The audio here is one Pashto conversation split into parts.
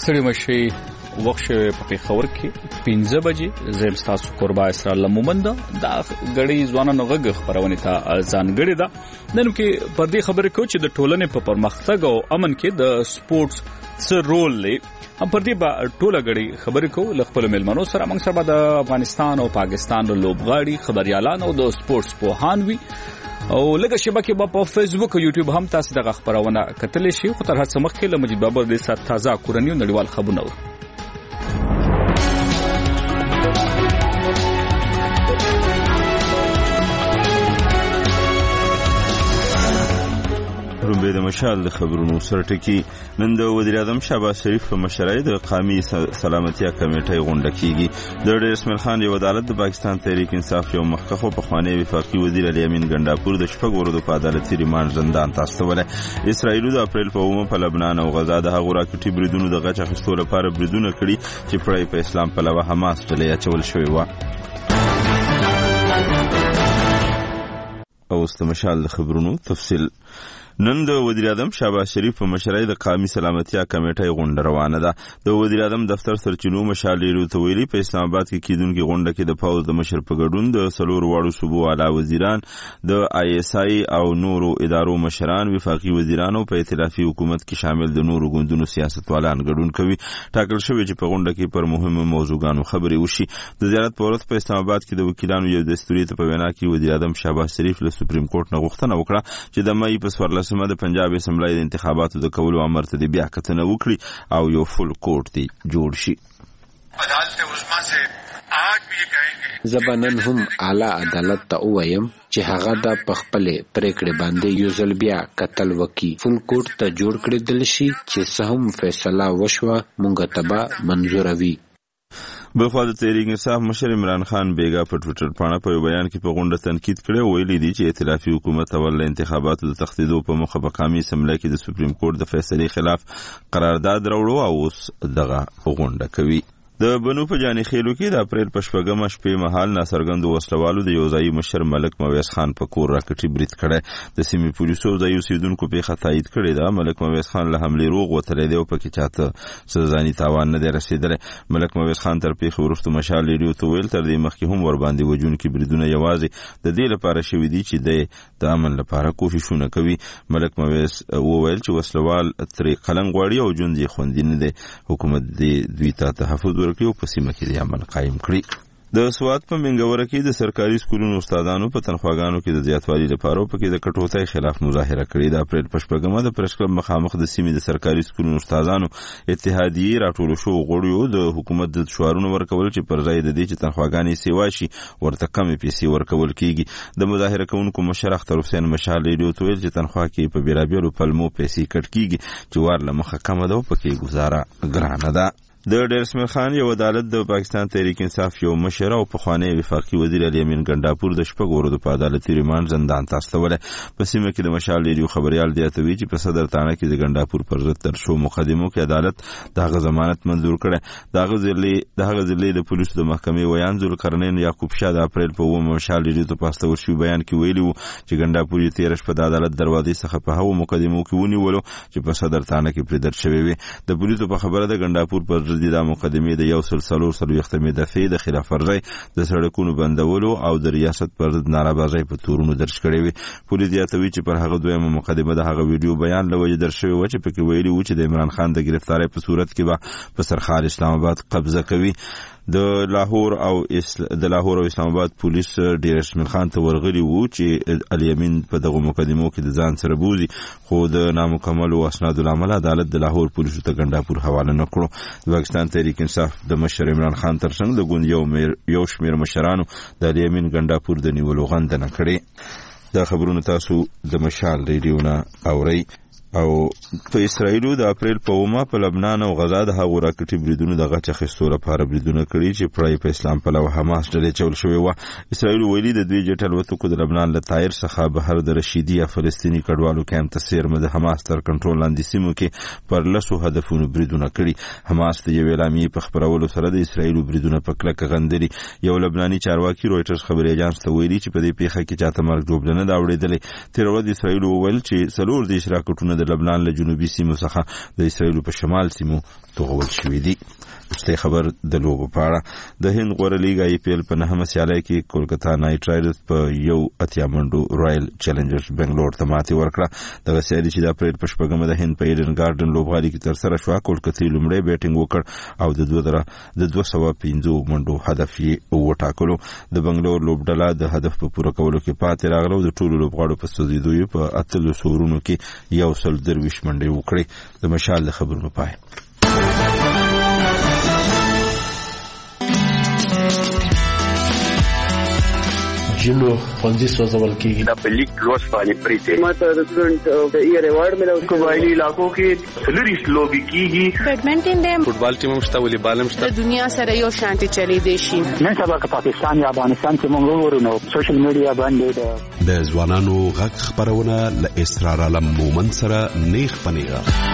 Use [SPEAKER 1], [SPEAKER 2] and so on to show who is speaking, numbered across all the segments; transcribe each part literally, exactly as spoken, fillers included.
[SPEAKER 1] ستړي مشي وخت شوی په پیښور کې پنځه بجې زم تاسو قربا اسرائیل مومند دا غړي ځوانانو غږ خبرونه ته ځانګړي ده نن کې پر دې خبره کو چې د ټولنې په پرمختګ او امن کې د سپورتس څه رول لري هم پر دې با ټوله غړي خبره کو ل خپل ملمنو سره موږ سره د افغانستان او پاکستان د لوبغاړي خبريالان او د سپورتس پوهان وي او لکه شبکې په فیسبوک او یوټیوب هم تاسو دغه خبرونه کتلی شي خو تر هڅه مخکې له مجید بابا د سات تازه کورنیو نړیوال خبرونه
[SPEAKER 2] رومبه د مشال د خبرونو سرټکی نن د وزیر اعظم شهباز شریف په مشرۍ د قومي سلامتیا کمیټې غونډه کیږي د ډیر اسماعیل خان یو عدالت د پاکستان تحریک انصاف یو مخکخو په خوانی وفاقي وزیر علي امین ګنداپور د شپږ ورځو په عدالتي ریماند زندان ته استولې اسرائیل د اپریل په اومه په لبنان او غزا د هغو راکټي بریدونو د غچ اخیستلو لپاره بریدونه کړي چې پړای په اسلام په لور حماس ډلې اچول شوی و او استمشال د خبرونو تفصیل نن د وزیر اعظم شهباز شریف په مشرۍ د قومي سلامتیا کمیټې غونډه روانه ده د وزیر اعظم دفتر سرچینو مشالې روتویلی په اسلام آباد کې کیدونکو غونډه کې د فوز د مشر په ګډون د سلور واړو صوبو اعلی وزیران د آی اس آی او نورو ادارو مشران وفاقي وزیرانو په ائتلافي حکومت کې شامل د نورو ګوندونو سیاستوالان ګډون کوي ټاکل شوی چې په غونډه کې پر مهمو موضوعاتو خبرې وشي د زیارت پورت په اسلام آباد کې د وکیلانو یو دستوري ته په وینا کې وزیر اعظم شهباز شریف له سپریم کورټ نه غوښتنه وکړه چې د مې په سوار سم د پنجاب اسمبلی د انتخاباتو د کولو امر ته دی بیا کتنه وکړي او یو فل کورټ دی جوړ شي
[SPEAKER 3] عدالت عظما سے آج بھی کہیں گے
[SPEAKER 4] زبانن هم اعلی عدالت ته وایم چې هغه د پخپلې پریکړې باندې یو ځل بیا قتل وکي فل کورټ ته جوړ کړی دل شي چې سهم فیصله وشوه مونږ ته به منظور وي
[SPEAKER 2] بخواد تحریک انصاف مشر عمران خان بیگا په ټوئیټر باندې په بیان کې په غونډه تنقید کړي ویلي دي چې ائتلافي حکومت اول انتخاباتو د تخدیدو په مخه په قومي اسمبلی کې د سپریم کورټ د فیصلې خلاف قرارداد راوړو او اوس دغه غونډه کوي د بنو په جاني خېلو کې د اپریل په شپږمه شپې مهال ناڅرګندو وسلوالو د یوځایي مشر ملک مویس خان په کور راکټي برید کړی د سیمې پولیسو ځایي اوسیدونکو پیښه تایید کړې ده ملک مویس خان له حملې روغ وتلی دی او پکې چاته څه ځاني تاوان نه دی رسېدلی ملک مویس خان تر پیښې وروسته مشال ریډیو ته ویل تر دې مخکې هم ورباندې وژونکي بریدونه یوازې د دې لپاره شوي دي چې دی د امن لپاره کوښښونه کوي ملک مویس وویل چې وسلوال ترې قلم غواړي او ژوند یې خوندي نه دی حکومت دې دوی ته تحفظ ورکړي او په سیمه کې د امن قایم کړي د سوات په منګوره کې د سرکاري سکولونو استادانو په تنخواګانو کې د زیاتوالي لپاره په کې د کټوتۍ خلاف مظاهره کړې د اپریل په شپږمه د پریس کلب مخامخ د سیمې د سرکاري سکولونو استادانو اتحادیې راټول شو غړیو د حکومت د شعارونو ورکول چې پر ځای د دې چې تنخواګانې سیوا شي ورته کمې پیسې ورکول کیږي د مظاهره کوونکو مشر اختر حسین مشال ریډیو ته ویل چې تنخوا کې په بیرابیرو پلمو پیسې کټ کیږي چې ور لمخه کم ده او پکې گزاره ګرانه ده د ډیر اسماعیل خان یو عدالت د پاکستان تحریک انصاف یو مشر او په خوانی وفاقي وزیر علي امین ګنداپور د شپږ ورځو په عدالتي ریماند زندان ته استولې په سیمه کې د مشال ریډیو خبريال دی ته وی چې په صدر تانه کې د ګنداپور پر ضد تر شو مقدمو کې عدالت دغه ضمانت منزور کړه دغه ځلې دغه ځلې د پولیسو د محکمې ویان ذل قرنین یعقوب شاه د اپریل په اومه مشال ریډیو ته پاستول شو بیان کې ویلي وو چې ګنداپور یې تیر شپه د عدالت دروازې څخه په هغو مقدمو کې ونیولو چې په صدر تانه کې پرې در شوی وي د پولیسو په خبره د ګنداپور پر ضد د مقدمې د یو سلسلو سلوختمې دفعې د خلاف ورزي د سړکونو بندولو او د ریاست پر ضد نارابازۍ په تورونو درج کړي وي پولیس یاتوي چې پر هغه دویمه مقدمه د هغه ویډیو بیان لوي در شوی و چې پکې ویلي و چې د عمران خان د گرفتاری په صورت کې به په سرخال اسلام آباد قبضه کوي د لاهور او د لاهور او اسلام آباد پولیس ډیر اسماعیل خان ته ورغلي وو چې علي امین په دغه مقدمو کې د ځان سره بوزي خو د نامکمل اسناد العمل عدالت د لاهور پولیسو ته ګنداپور حواله نکړو د پاکستان تحریک انصاف د مشر عمران خان ترڅنګ د ګوند یو میر یو شمیر مشرانو د علي امین ګنداپور د نیولو غندنه کړې دا خبرونه تاسو د مشال ریډیو نه اورئ او په اسرائیل د اپریل په اومه په لبنان او غزا د هغو راکټي بریدونو د غچ اخیستلو لپاره بریدونه کړي چې پړای په اسلام په لور حماس ډلې چول شوی و اسرائیل ویلي د دوی جټل وتو د لبنان له تایر څخه بهر د رشیدي فلسطینی کډوالو کیمپ ته سیرمه د حماس تر کنټرول لاندې سیمو کې پر لسو هدفونو بریدونه کړي حماس د یو اعلامیې په خبرولو سره د اسرائیل بریدونه په کلکه غندري یو لبناني چارواکي رويټرز خبري اژانس ته ویلي چې په دې پیښه کې چاته مرګ جوړ نه دا وړېدلې تر ورځې اسرائیل وویل چې څلور د اشراکټونو د د لبنان له جنوبي سیمو څخه د اسرایل په شمال سیمو توغول شوې دي. ستې خبر د لوبو په اړه د هند غوره لیګ آی پی ایل په نهمه سیالۍ کې کولکتا نایټ رایډرز په یو اتیا منډو رایل چیلنجرز بنگلور ته ماتې ورکړه. دغه سیالي چې د اپریل په شپږمه د هند په ایډن ګارډن لوبغالي کې ترسره شوه، کولکتا لومړی بیټینګ وکړ او د دوه زره د دوه سوه پنځه منډو هدف یې وټاکلو. د بنگلور لوبډله د هدف په پوره کولو کې پاتې راغله او د ټولو لوبغاړو په سوځېدو یې په اتلس اورونو کې یو سل درویشت منډې وکړې. د مشال د خبرونو پای.
[SPEAKER 5] جنو خوندي سوزول کیږي
[SPEAKER 6] دا په لیک لوس باندې پریته
[SPEAKER 7] ماته د سټوډنټ د ایئر ایوارډ ملو
[SPEAKER 6] قبایلی علاقو کې سلریس لوبي کیږي.
[SPEAKER 8] بیډمنټن دی،
[SPEAKER 5] فوټبال ټیم مشته، والیبال مشته.
[SPEAKER 8] د دنیا سره یو شانتي چلی دی شي.
[SPEAKER 9] نن سبا که پاکستان یا افغانستان کې مونږ وګورو نو سوشل میډیا باندې
[SPEAKER 10] د ځوانانو غږ خبرونه ل اسرار علم مومن سره نیخ پنیغه.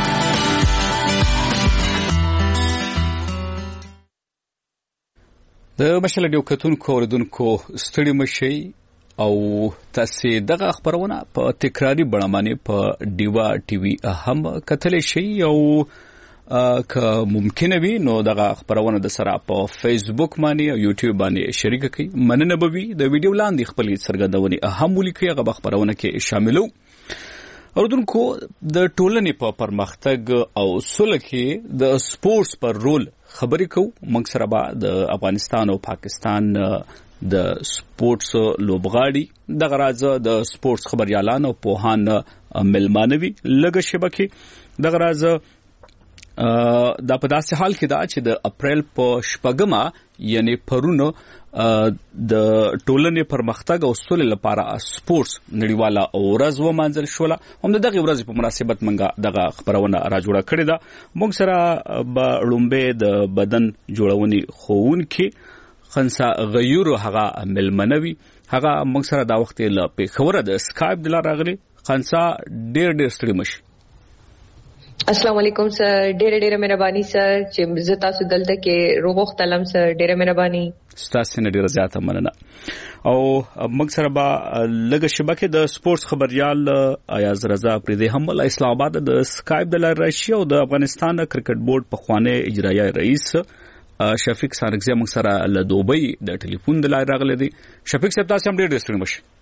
[SPEAKER 1] د مشل ډیو کتونکو اوریدونکو ستړي مشي او تاسو دغه خبرونه په تکراری بڼه باندې په ډیوا ټي وي هم کتلې شي او که ممکن وي نو دغه خبرونه د سره په فیسبوک باندې او یوټیوب باندې شریک کړئ. مننه به وي د ویډیو لاندې خپل څرګندونې هم ولیکئ، هغه خبرونه کې شاملو. اوریدونکو د ټولنې په پرمختګ او سوله کې د سپورتس پر رول خبرې کو. موږ سره به د افغانستان او پاکستان د سپورتس لوبغاړي د غراض د سپورتس خبريالان او پوهان ملمانوي لګه شبکه د غراض د په داسې حال کې دا چې د اپریل په شپږمه یعنی پرونو د ټولنې پرمختګ او سولې لپاره سپورتس نړیواله ورځ ومانځل شوله. هم د دغه ورځ په مناسبت منګه دغه خبرونه را جوړه کړې ده. موږ سره به لومبه د بدن جوړونې خوونکي خنسا غیور هغه ملمنوي هغه موږ سره دا وخت له پیښوره د اسکایپ د لار راغلي. خنسا ډېر ډېر ستړي مشي.
[SPEAKER 11] السلام علیکم سر، ډېر ډېر مهرباني سر چې زه تاسو دلته کې روغختلم سر، ډېر مهرباني.
[SPEAKER 1] ستاسو نه ډېر زیاته مننه. او موږ سره به لږه شبکه د سپورتس خبريال ایاز رضا پردي هم له اسلام آباد د اسکایپ د لار راشي او د افغانستان کرکټ بورډ په خوانه اجرایي رئیس شفیق سانګزی موږ سره له دوبۍ د ټلیفون د لار راغلی دی. شفیق صاحب تاسو هم ډېر ډېر ستړي مشي.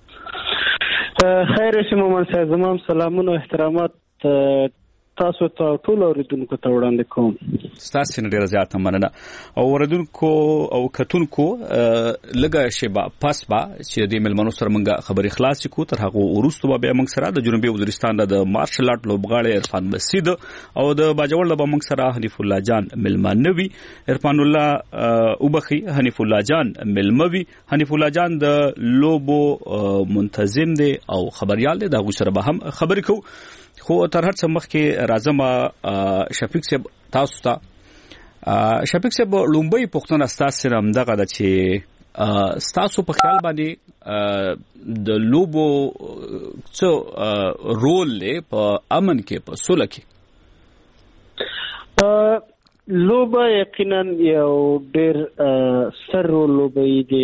[SPEAKER 7] خیر اوسې مومن صاحب، زموږ سلامونه او احترامات تاسو ته ټول اوریدونکو ته وړاندې کوم.
[SPEAKER 1] ستاسو نه ډیره زیاته مننه. او اوریدونکو او کتونکو لګه شیبه پس با چې د ملمنو سره موږ خبرې خلاص کو تر هغه وروسته به موږ سره د جنوبي وزیرستان د مارشل آرټ لوبغاړي عرفان مسید او د باجوړ له موږ سره حنیف الله جان ملمنوي. عرفان الله وبخي حنیف الله جان ملموي. حنیف الله جان د لوبو منتظم دی او خبريال دی. دا غو سره به هم خبرې کو. خو تر هر څه مخکې راځم شفیق صاحب تاسو ته. شفیق صاحب لومبۍ پښتون استاد سره همدغه ده چې ستاسو په خیال باندې د لوبو څه رول دی په امن کې په سوله کې؟
[SPEAKER 7] لوبه یقینا یو ډېر ستر رول لوبوي د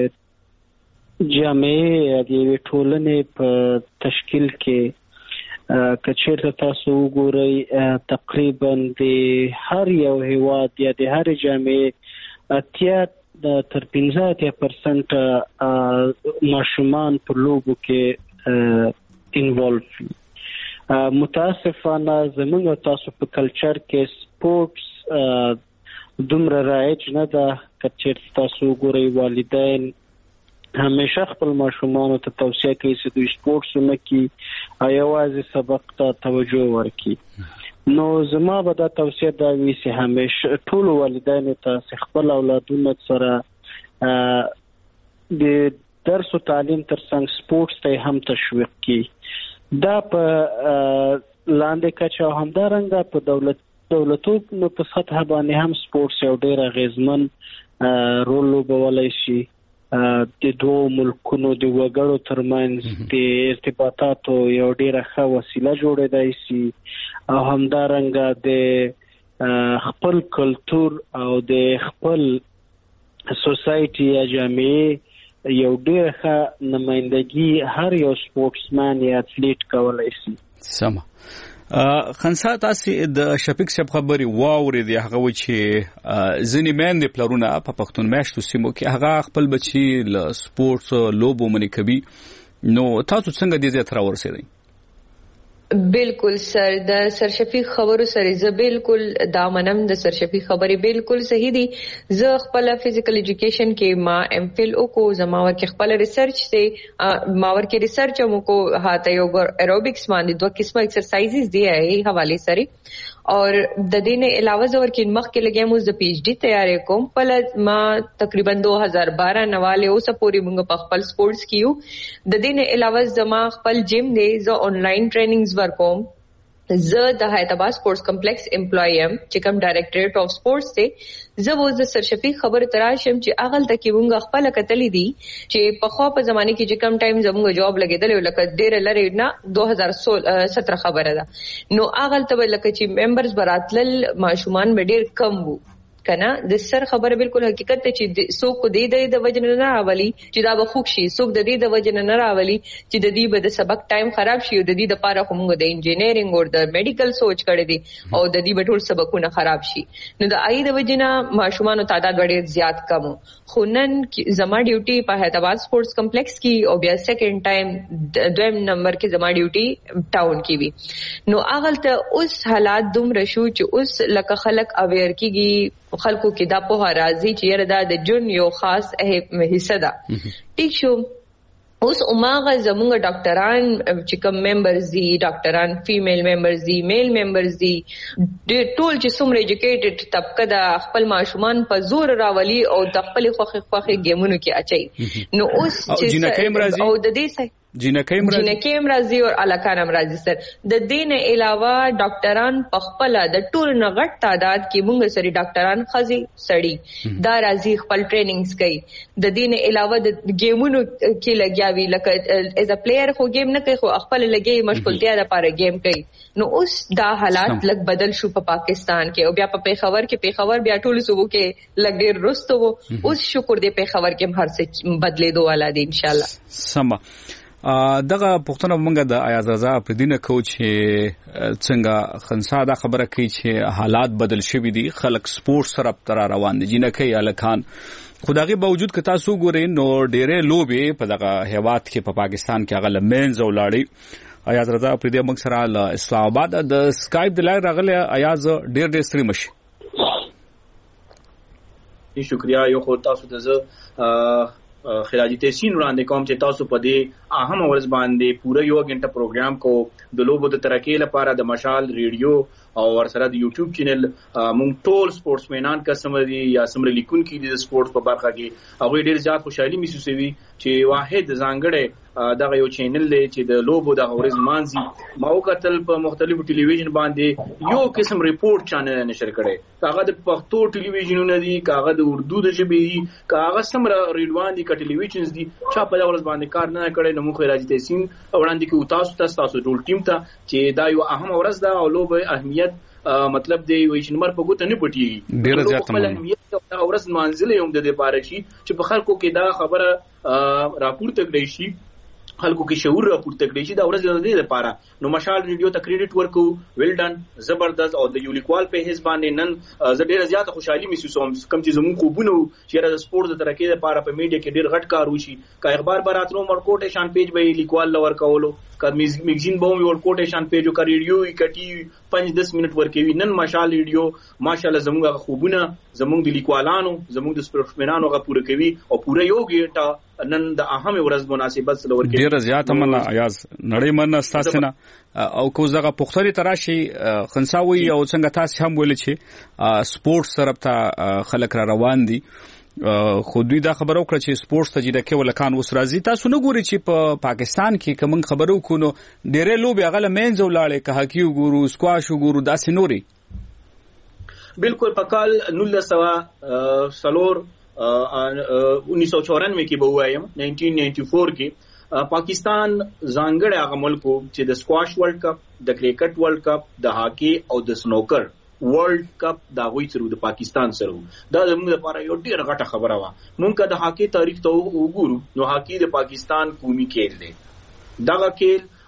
[SPEAKER 7] جامعې د ټولنې په تشکیل کې. کچېرته تاسو وګورئ تقریبا د هر یو هیواد یا د هر جامعې اتیا تر پنځه اتیا پرسنټ ماشومان په لوبو کې انوالو. متاسفانه زموږ تاسو په کلچر کې سپورتس دومره رایج نه ده. کچېرته تاسو وګورئ والدین همیشه خپل ماشومانو ته توصیه کوي چې دوی سپورتس وکړي او یوازې سبق ته توجه ورکړي. نو زما به دا توصیه دا وي چې همیشه ټول والدینو ته خپل اولادونو سره د درس او تعلیم ترڅنګ سپورتس ته هم تشویق کړي. دا په لاندې کچه او همدارنګه په دولت دولتونو په سطح باندې هم سپورتس یو ډېر اغیزمن رول لوبولی شي. د دوه ملکونو د وګړو ترمنځ د ارتباطاتو یو ډیره ښه وسیله جوړېدای شي او همدارنګه د خپل کلچر او د خپل سوسایټي یا جامعې یو ډیره ښه نمائندګي هر یو سپورتسمن یا اتلیټ کولای شي.
[SPEAKER 1] سم خنسا تاسو د شفیق صاحب خبري واوري دی هغه و چې ځنی مېند پلرونه په پښتون میاشتو سیمو کې هغه خپل بچي ل سپورتس لوبو منی کوي نو تاسو څنګه دې ځای تر ورسېدئ؟
[SPEAKER 11] بالکل سر د سر شفیق خبرو سره زه بالکل دا منم د سر شفیق خبري بالکل صحیح دي. زه خپل فزیکل ایجوکیشن کې ما ایم فل او کو زما ور کې خپل ریسرچ ته ما ور کې ریسرچ مو کو هاته یو ایروبکس باندې دوه قسمه ایکسرسایزز دی ای حواله سره اور د دې نه علاوه زور کې مخ کې لګیم اوس د پی ایچ ډی تیارې کوم په ما تقریبا دو هزار بارہ نواله اوس پوری موږ په خپل سپورتس کیو. د دې نه علاوه زما خپل جیم دی زه آنلاین ټریننګز ورکوم. زه د حیدرآباد سپورتس کمپلیکس امپلوی ام چې کوم ډایریکټریټ اف سپورتس ته زه وز د سر شفیق خبر تراشم چې اغل تک مونږ خپل کتلې دي چې په خو په زمانه کې چې کم ټایم زموږ جواب لګیدل لکه ډیر لری نه دو هزار سترہ خبره ده نو اغل ته لکه چې ممبرز براتل ماشومان به ډیر کم وو کنه. د سر خبره بالکل حقیقت ته چې څوک کو دی د وجه نه راولي چې دا به خوښ شي څوک د دې د وجه نه راولي چې د دې به د سبق ټایم خراب شي او د دې د پاره کومه د انجینیرینګ او د میډیکل سوچ کړي دي او د دې به ټول سبقونه خراب شي نو د آی د وجه نه ماشومان تعداد ډیر زیات کم خو نن زما ډیوټي په حیدرآباد سپورتس کمپلیکس کې او بیا سیکنډ ټایم دویم نمبر کې زما ډیوټي ټاون کې وی نو اغل ته اوس حالات دومره شو چې اوس لکه خلک اویر کیږي خلکو کې دا په راځي چې یره دا د جون یو خاص حصہ ده. ټیک شو اوس عماغه زمونږ ډاکټران چې کوم ممبرز دي ډاکټران فیمیل ممبرز دي میل ممبرز دي ټول چې څومره ایجوکیټډ طبقه د خپل ماشومان په زور راولي او د خپل خوخي خوخي گیمونو کې اچي نو اوس چې او د دې
[SPEAKER 1] جنکه امراضی
[SPEAKER 11] جنکه امراضی او الکان امراضی سر د دین علاوه ډاکټران پخپل د ټول نغټ تعداد کې مونږ سری ډاکټران خزي سړی دا راځي خپل ټریننګز کوي د دین علاوه د گیمونو کې لګیاوی لکه ایز ا پلیئر خو گیم نه کوي خو خپل لګي مشغولتیا لپاره گیم کوي نو اوس دا حالات لګ بدل شو په پاکستان کې او بیا په پیښور کې پیښور بیا ټول صوبو کې لګ ډیر رستو اوس شکر دې پیښور کې هر څه بدلې دوه والا دي ان شاء الله.
[SPEAKER 1] سم دغه پښتنه مونږه د ایاز رضا پر دینه کو چې څنګه خنسا دا خبره کوي چې حالات بدل شوي دي خلک سپورت سره تر روان دي جنکه الکان خدایي باوجود که تاسو ګورئ نو ډېرې لوبې په دغه هیواد کې په پاکستان کې هغه لمنځ ولاړې ایاز رضا پر دې موږ سره له اسلام آباد د سکایپ د لای راغله ایاز ډېر ډېر ستړي مشي.
[SPEAKER 12] شکریا یو خو تاسو ته زه خراج تحسین وړاندې کوم چې تاسو په دې اهم ورځ باندې پوره یو غنټه پروګرام کو د لوبو د ترقې لپاره د مشال ریډیو او ورسره د یوټیوب چینل مونږ ټول سپورتسمنان قسم دي یا سمره لیکون کې د سپورت په برخه کې هغه ډیر زیات خوشحالي محسوسوي چې واحد ځانګړی دغه یو چینل دی چې د لوبو د ورځ مانځي ما وکتل په مختلفو ټلویزیون باندې یو قسم ریپورت چینل نشر کړي کاغه د پښتو ټلویزیونونه دي کاغه د اردو د ژبې کاغه سمره ریډوان دي ک ټلویزیونز دي چا په ورځ باندې کار نه کړي نو مخ راځي تحسین وړاندې کې تاسو تاسو تاسو ټول ټیم ته چې دا یو اهم ورځ ده او لوبه اهمیت مطلب دی وایي چې نمبر په ګوت نه پټي
[SPEAKER 1] ډیر زیات
[SPEAKER 12] اهمیت او ورځ منځله هم د دې پاره شي چې په خلکو کې دا خبره راپورته کړي شي خلکو کې شعور راپورته کړي شي دا ورځ د دې لپاره نو مشال ریډیو ته کریډټ ورکو ویل ډن زبردست او د یولیکوال په حساب باندې نن زه ډیره زیاته خوشحالي محسوسوم کوم چې زموږ خوبونه چې د سپورت د ترقې لپاره په میډیا کې ډیر غټ کار وشي کا اخبار براترو مرکوټه شان پیج به لیکوال لور کولو کا میگزین به ورکوټه شان پیج او کا ریډیو کټي پنځه دس منټ ورکوي نن مشال ریډیو ماشاءالله زموږ خوبونه زموږ د لیکوالانو زموږ د سپورتسمنانو غو پوره کوي او پوره یو ګټه نن د اهم ورځ مناسبت سره ورکوي
[SPEAKER 1] ډیر زیات مننه ایاز نړۍ مننه تاسو نه او کو زغه پختري تراشي خنساوي او څنګه تاسو هم ویل چې سپورت طرف ته خلک را روان دي خو دوی دا خبرو کړ چې سپورتس ته جده کې ولکان وس راځي تاسو نه ګوري چې په پاکستان کې کوم خبرو کو نو ډېرې لوبي هغه لمنځ ولاړې که هاکی وګورو سکواش وګورو داسې نوري
[SPEAKER 12] بالکل په کال نولس سوه سلور انیس سو چورانوے کې به وایم نائنٹین نائنٹی فور کې پاکستان ځانګړی هغه ملکو چې د سکواش ورلد کپ د کرکټ ورلد کپ د هاکی او د سنوکر ورلد کپ دا غوي سره د پاکستان سره دا زموږ لپاره یو ډیر غټه خبره و مونږ د هاکی تاریخ ته وګورو نو هاکی د پاکستان قومي کھیل دی دغه کھیل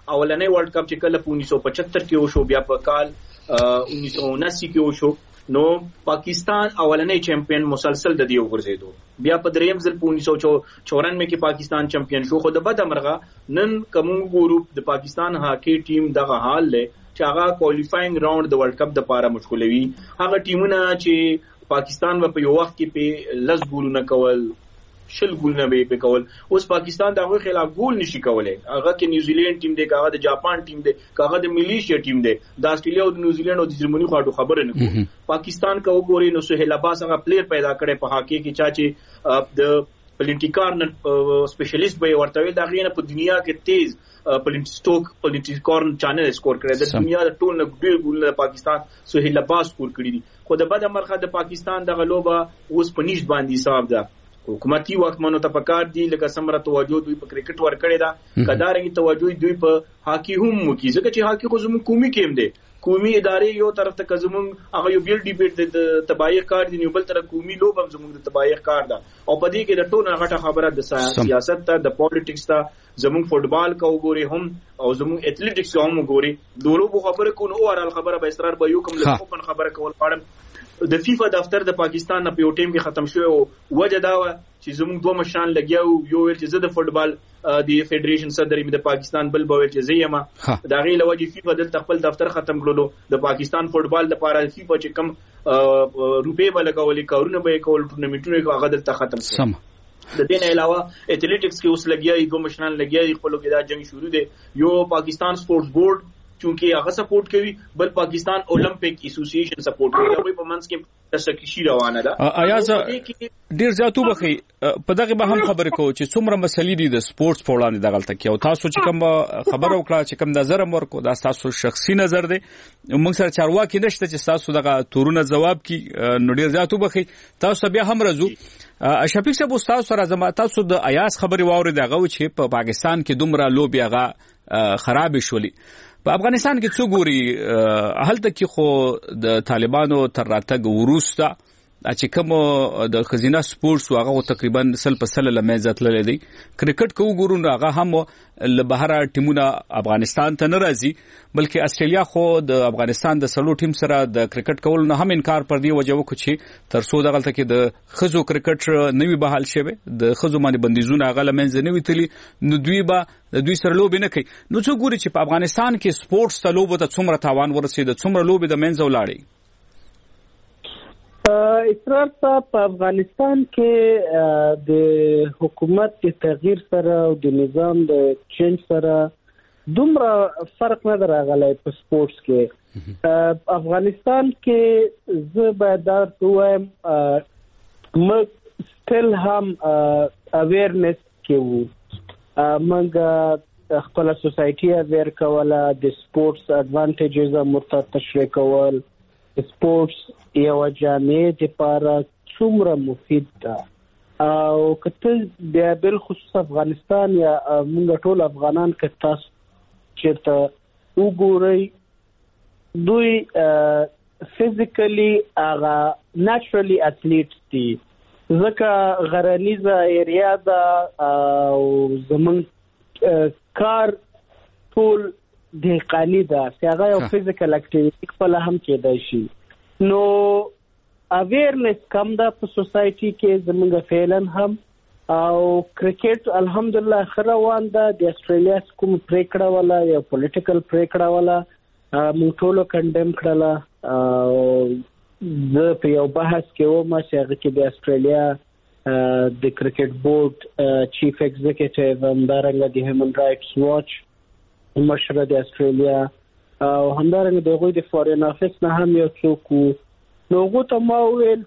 [SPEAKER 12] اولنې ورلد کپ چې کله په انیس سو پچهتر کې وشو بیا په کال انیس سو اناسی کې وشو نو پاکستان اولنې چمپیون مسلسل د دې وګرځیدو بیا په دریم ځل په انیس سو چورانوي کې پاکستان چمپیون شو خو د بد امرغه نن کوم ګروپ د پاکستان هاکی ټیم دغه حال له چې هغه کوالیفاینګ راوند د ورلد کپ د لپاره مشغولوي هغه ټیمونه چې پاکستان په یو وخت کې په لس ګولونه کول شل ګولونه به په کول اوس پاکستان دغه خلاف ګول نشي کولای هغه کې نیوزیلند ټیم دی هغه د جاپان ټیم دی هغه د ملیشیا ټیم دی د استرالیا او د نیوزیلند او د جرمني خواړو خبره نه کوي پاکستان کا وګوري نو سهیل عباس هغه پلیر پیدا کړي په هاکی کې چا چې د پلینټیکارن سپیشلیست به ورته ویل دا غینه په دنیا کې تیز پلینټسټوک پلینټیکارن چانل سکور کړی د دنیا د ټول نه ډیر ګولونه پاکستان سهیل عباس سکور کړی دي خو د بد مرخه د پاکستان د غلوبه اوس په نيش باندې حساب ده حکومتي واکمنو ته پکار دي لکه سمره توجه دوی په کرکټ ور کړی دا کدارنګ توجه دوی په هاکی هم وکي ځکه چې هاکی خو زموږ قومي کېم دی قومي ادارې یو طرف ته زموږ هغه یو بیل ډیبیټ د تبایع کار دی یو بل طرف قومي لوب هم زموږ د تبایع کار ده او په دې کې د ټولو غټه خبره د سیاست ته د پالیټکس ته زموږ فوټبال کا وګوري هم او زموږ ایتلیټکس هم وګوري دولو خبره کو نو اورال خبره به اصرار به یو کوم له اوپن خبره کول پاړم د فیفا دفتر د پاکستان نه په یو ټیم کې ختم شوی او وجه دا و چې زموږ دوه مشران لګیاو یو ویل چې زه د فوټبال د فدریشن صدر یم د پاکستان بل به ویل چې زه یم دا غي له وجه فیفا د خپل دفتر ختم کړلو د پاکستان فوټبال لپاره فیفا چې کم روپې به لګولې کارونه به کول ټورنمنټونه هغه دلته ختم شول د دې نه علاوه ایتلیټکس کې اوس لګیاي دوه مشران لګیاي خپل کې دا جنگ شروع دی یو پاکستان سپورټس بورډ چونکی هغه سپورټ کوي بل پاکستان اولمپیک اسوسییشن سپورټ کوي دوی په منځ کې تشکیشي روانه ده
[SPEAKER 1] ایاز ډیر زیاتو بخي په دغه به هم خبرې کوو چې څومره مسلې دي د سپورټس په وړاندې دغه تل کې او تاسو چې کوم خبر وکړه چې کوم نظر ورکو دا تاسو شخصي نظر دی موږ سره چارواکي نشته چې تاسو دغه تورونه جواب کی نو ډیر زیاتو بخي تاسو بیا هم راځو شفیق صاحب تاسو سره زما تاسو د ایاز خبرې واوري دغه چې په پاکستان کې دومره لوبي هغه خراب شولي په افغانستان کې څو ګوري هلته کې خو د طالبانو تر راتګ وروسته چې کوم د خزینه سپورټس هغه تقریبا سل په سل لمه ځتل دي کرکټ کو ګورو هغه هم له بهره ټیمونه افغانستان ته ناراضي بلکې استرالیا خو د افغانستان د سلو ټیم سره د کرکټ کول نه هم انکار پر دی وجه وکړي چې تر څو دغه کې د خزو کرکټ نوي بحال شوه د خزو باندې بندیزونه هغه لمنځ نوي تلي نو دوی به د دوی سره لوب نه کوي نو څو ګوري چې په افغانستان کې سپورټس ته لوب ته څومره تاوان ورسېد څومره لوب د منځ ولاړی
[SPEAKER 7] اسرار په افغانستان کې د حکومت د تغییر سره او د نظام د چینج سره دومره فرق نه راغلی په سپورټس کې افغانستان کې زه باید دا وایم موږ سټل هم اویرنس کې وو موږ خپل سوسایټي اویر کوله د سپورټس اډوانټیجز مرته تشریح کول سپورټس یو جامع لپاره څومره مفید ده او کته بیا بل خصوص افغانستان یا موږ ټول افغانان که تاسو چیرته وګورئ دوی فزیکلی هغه ناتورلی اثلیټس دي ځکه غرنیزه ایریا ده او زمونږ کار ټول دهقانی ده چې هغه یو فزیکل اکټیویټي خپل هم کېدای شي نو اویرنس کم ده په سوسایټي کې زموږ فعلن هم او کرکټ الحمدلله خروان ده د استرالیا کوم پریکړه ولا یا پولیټیکل پریکړه ولا موږ ټول کندم کړله او د په یو بحث کې و ما چې هغه کې د استرالیا د کرکټ بورډ چیف ایگزیکټیو همدارنګه د هیومن رائټس واچ مشره د استرالیا او همدارنګه د غوی د فورین افیس نه هم یو څوک نو غو ته ما ویل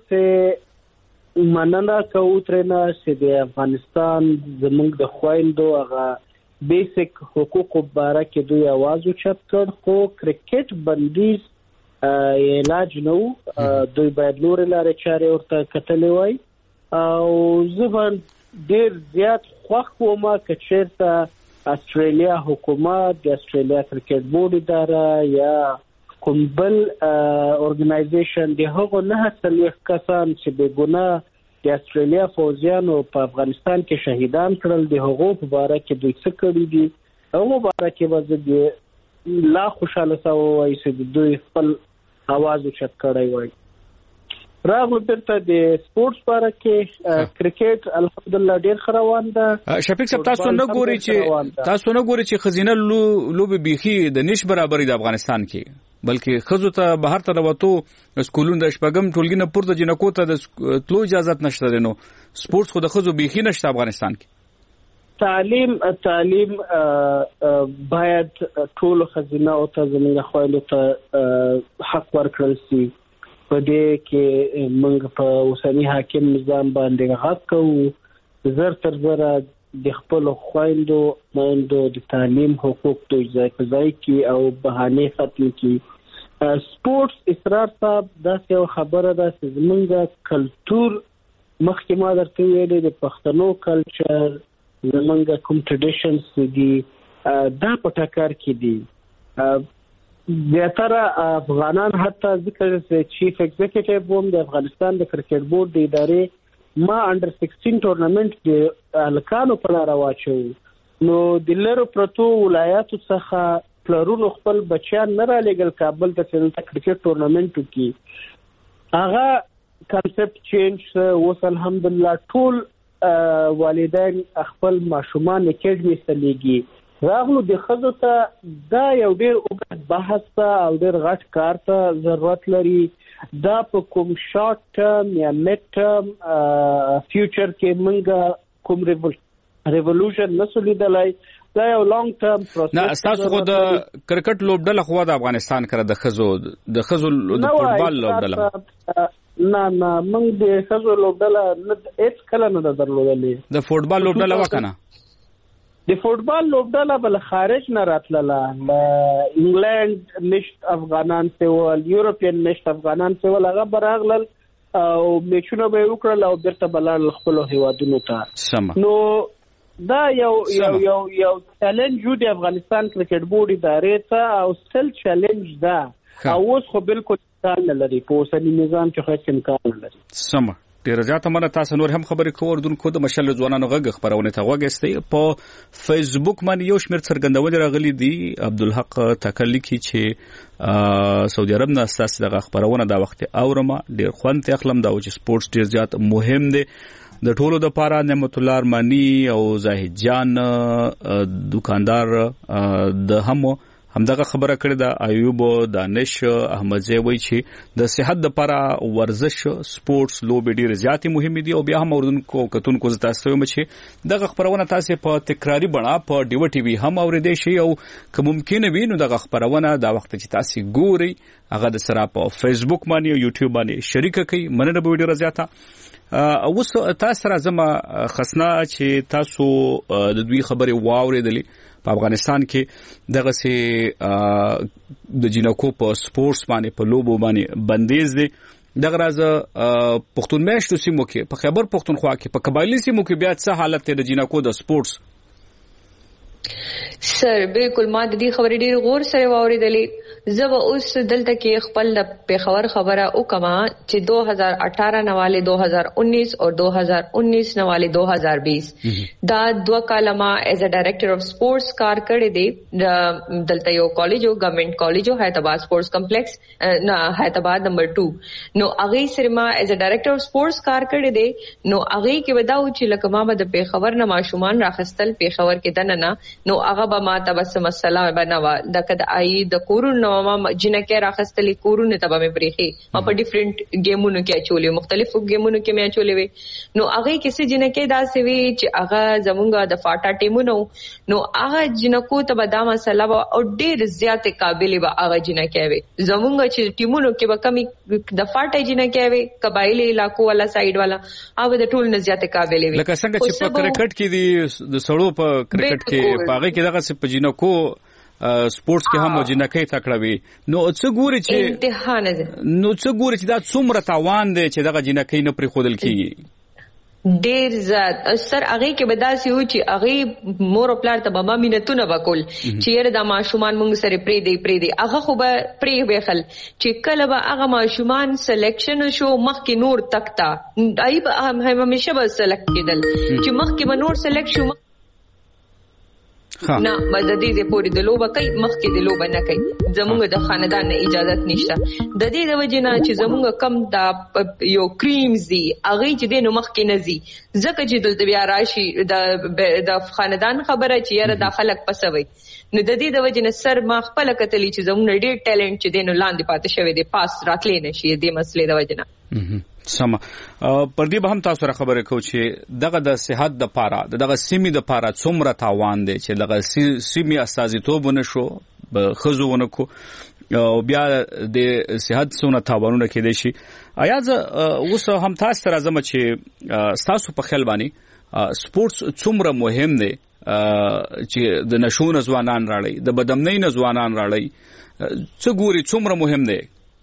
[SPEAKER 7] چې مننه کوو ترنه چې د افغانستان زموږ د خويندو هغه بیسیک حقوقو باره کې دوی आवाज اوچت کړ خو کرکټ بندیز علاج نو دوی باید نور لارې چارې ورته کتلې وای او زه ډیر زیات خوښ وم چې چیرته استرالیا حکومت د استرالیا کرکټ بورډ اداره یا کوم بل اورګنایزیشن د هغو نه هڅلوي کسان چې به ګناه د استرالیا فوجیانو په افغانستان کې شهیدان کړل د هغو په اړه کې دوی څه کړی دي هغه باره کې به د لا خوشاله سو وای چې دوی خپل आवाज اوچت کړی وای. راغلو بیرته د سپورتس باره کې کرکټ الحمدلله ډیر خروان ده.
[SPEAKER 1] شفیق صاحب تاسو نه ګوري چې تاسو نه ګوري چې خزینه لوبي بيخي د نش برابرۍ د افغانستان کې، بلکې خزو ته بهر ته وروته سکولونو د شپږم ټولګي نه پورته جنکو ته د تلو اجازه نشته. نو سپورتس خو د خزو بيخي نشته افغانستان کې.
[SPEAKER 7] تعلیم تعلیم باید ټول خزینه او ته زمينه خوایلو ته حق ورکړل شي. په دې کې موږ په اوسنی حاکم نظام باندې غږ کوو. زر تر زره د خپل خوایندو مایندو د تعلیم حقوق د ځای په ځای کې او بهانه ختم کی. سپورتس اسرار صاحب دا یو خبره ده چې زمونږ کلچر مخکې ما درته ویلې د پښتنو کلچر زمونږ کوم ټریډیشنز دي دا په ټکر کې دي. زیاتره افغانان حتی ذکر چې چیف ایگزیکټیو ووم د افغانستان د کرکټ بورډ د ادارې ما انډر سیکسټین ټورنمنت د الکانو په لار واچو. نو د لرو پروتو ولایاتو څخه پلرونو خپل بچیان نه را لګل کابل ته چې کرکټ ټورنمنت وکړي. هغه کانسپټ چینج اوس الحمدلله ټول والدین خپل ماشومان اکیډمي ته لګي. راغلو د خزو ته دا یو ډیر اوږد بحث او ډیر غټ کار ته ضرورت لري. دا په کوم شارټ ټرم یا میډ ټرم فیوچر کې موږ کوم ریولوشن نسو لیدلای. دا یو لانګ ټرم پروسس.
[SPEAKER 1] نه تاسو خو د کرکټ لوبډله خو د افغانستان کړه د خزو د خزو د فوټبال لوبډله
[SPEAKER 7] نه نه موږ د خزو لوبډله نه هیڅ کله نه درلودلې.
[SPEAKER 1] د فوټبال لوبډله وکنه
[SPEAKER 7] د فوټبال لوبډله بل خارج نه راتلله. انګلند نشت افغانان سیول، یورپین نشت افغانان سیول، هغه براغلل او میچونه به وکړل او بیرته بلل خپل هیوادونو ته. نو دا یو یو یو یو چیلنج و د افغانستان کرکټ بورډ ادارې ته او ستل چیلنج ده. او اوس خو بالکل امکان نه لري په اوسني نظام کې هیڅ امکان نه لري.
[SPEAKER 1] سم ډیر زیاته مننه. تاسو نور هم خبرې کوو دونکو د مشل ځوانانو غږ خبرونه ته وګستئ. په فیسبوک باندې یو شمېر څرګندونې راغلي دي. عبدالحق تکلی کی چې سعودي عرب نه اساس دغه خبرونه دا وخت اورمه ډیر خوند اخلم دا چې سپورتس ډیر زیات مهم دی د ټولو د پاره. نعمت الله ارمانی او زاهد جان دکاندار د هم همدغه خبره کړې ده. ایوب دانش احمدزی وایي چې د صحت لپاره ورزش سپورتس لوبې ډېر زیاتې مهمې دي. او بیا هم اوردونکو کتونکو زه تاسو وایم چې دغه خبرونه تاسو په تکراری بڼه په ډیو ټي وي هم اوریدئ شئ او که ممکن وي نو دغه خبرونه دا وخت چې تاسو ګورئ هغه د سره په فیسبوک باندې او یوټیوب باندې شریک کړئ. مننه به ډېر زیاته. اوس تاسو راځم خصنا چې تاسو د دوی خبرې واوریدلې په افغانستان کې دغه سي د جنکو په سپورتس باندې په لوبو باندې بندیز دي. دغه راز پښتون میشتو سیمو کې په خیبر پښتونخوا کې په قبایلی سیمو کې بیا څه حالت دی د جنکو د سپورتس؟
[SPEAKER 11] سر بالکل ما د دې خبرې ډېر غور سره واوریدلې. زه به اوس دلته کې خپل د پیښور خبره وکما چې دو هزار اٹھارہ نواله دو هزار انیس اور دو هزار انیس نواله دو هزار بیس دا دوه کاله ما ایز ا ډایریکټر اف سپورتس کار کړی دی. دلته یو کالج او گورنمنت کالج او حیدرآباد سپورتس کمپلیکس نه حیدرآباد نمبر دو نو هغه سره ما ایز ا ډایریکټر اف سپورتس کار کړی دی. نو هغه کې وداو چې لکه ما د پیښور نه ماشومان راخستل پیښور کې دننه نو هغه به ما تاسو مسله بنوا د کد آی د کورونو ما جنکه راخستلې کورونه ته به مې بریخي ما په ډیفرنٹ گیمونو کې اچولې مختلفو گیمونو کې مې اچولې وي. نو هغه کیسه جنکه داسې وی چې هغه زمونږه د فاټا ټیمونو نو هغه جنکو ته به دا مسله او ډېر زیات قابل به هغه جنکه وي. زمونږه چې ټیمونو کې به کمی د فاټا جنکه وي قبایلی علاقو والا سایډ والا هغه د ټول نه زیات قابل وي.
[SPEAKER 1] لکه څنګه چې په کرکټ کې دي د سړو په کرکټ کې پاغه کې دغه په جنکو سپورتس کې هم جنکې تکړوي. نو څه ګوري چې
[SPEAKER 11] امتحان
[SPEAKER 1] نو څه ګوري چې دا څومره تاوان دی چې دغه جنکې نه پرې خودل کیږي
[SPEAKER 11] ډیر زیات سر هغه کې بداسي و چې هغه مور پلار ته بابا مينتونه وکول چې یره د ماشومان موږ سره پری دی پری دی هغه خو به پری وخل چې کله به هغه ماشومان سلیکشن شو مخکې نور تکتا دای به همیشه به سلیکټ کېدل چې مخکې به نور سلیکټ شو. نه مزدي دې پوری د لوبه کوي مخکې د لوبه نه کوي زمونږ د خاندان نه اجازه نشته د دې د وجه نه چې زمونږ کم د یو کریمز دي هغه چې د نو مخکې نه زی ځکه چې د بیا راشي د د خاندان خبره چې یاره د خلک پسوي نو د دې د وجه نه سر ما خپل کتلی چې زمونږ ډېر ټیلنټ چې د نو لاندې پاتې شوی دی پاس راتلې نشي د مسلې د وجه نه
[SPEAKER 1] سم پر دې به هم تاسو را خبره کو چې دغه د صحت د پاره دغه سیمې د پاره څومره تاوان دی چې دغه سیمې استازیتوب نشو به خزونه کو او بیا د صحت څونه تاوانونه کېدای شي آیا اوس هم تاسو تر ازمه چې تاسو په خیال باندې سپورتس څومره مهم دی چې د نشو ځوانان راړي د بدامنۍ ځوانان راړي څه ګوري څومره مهم دی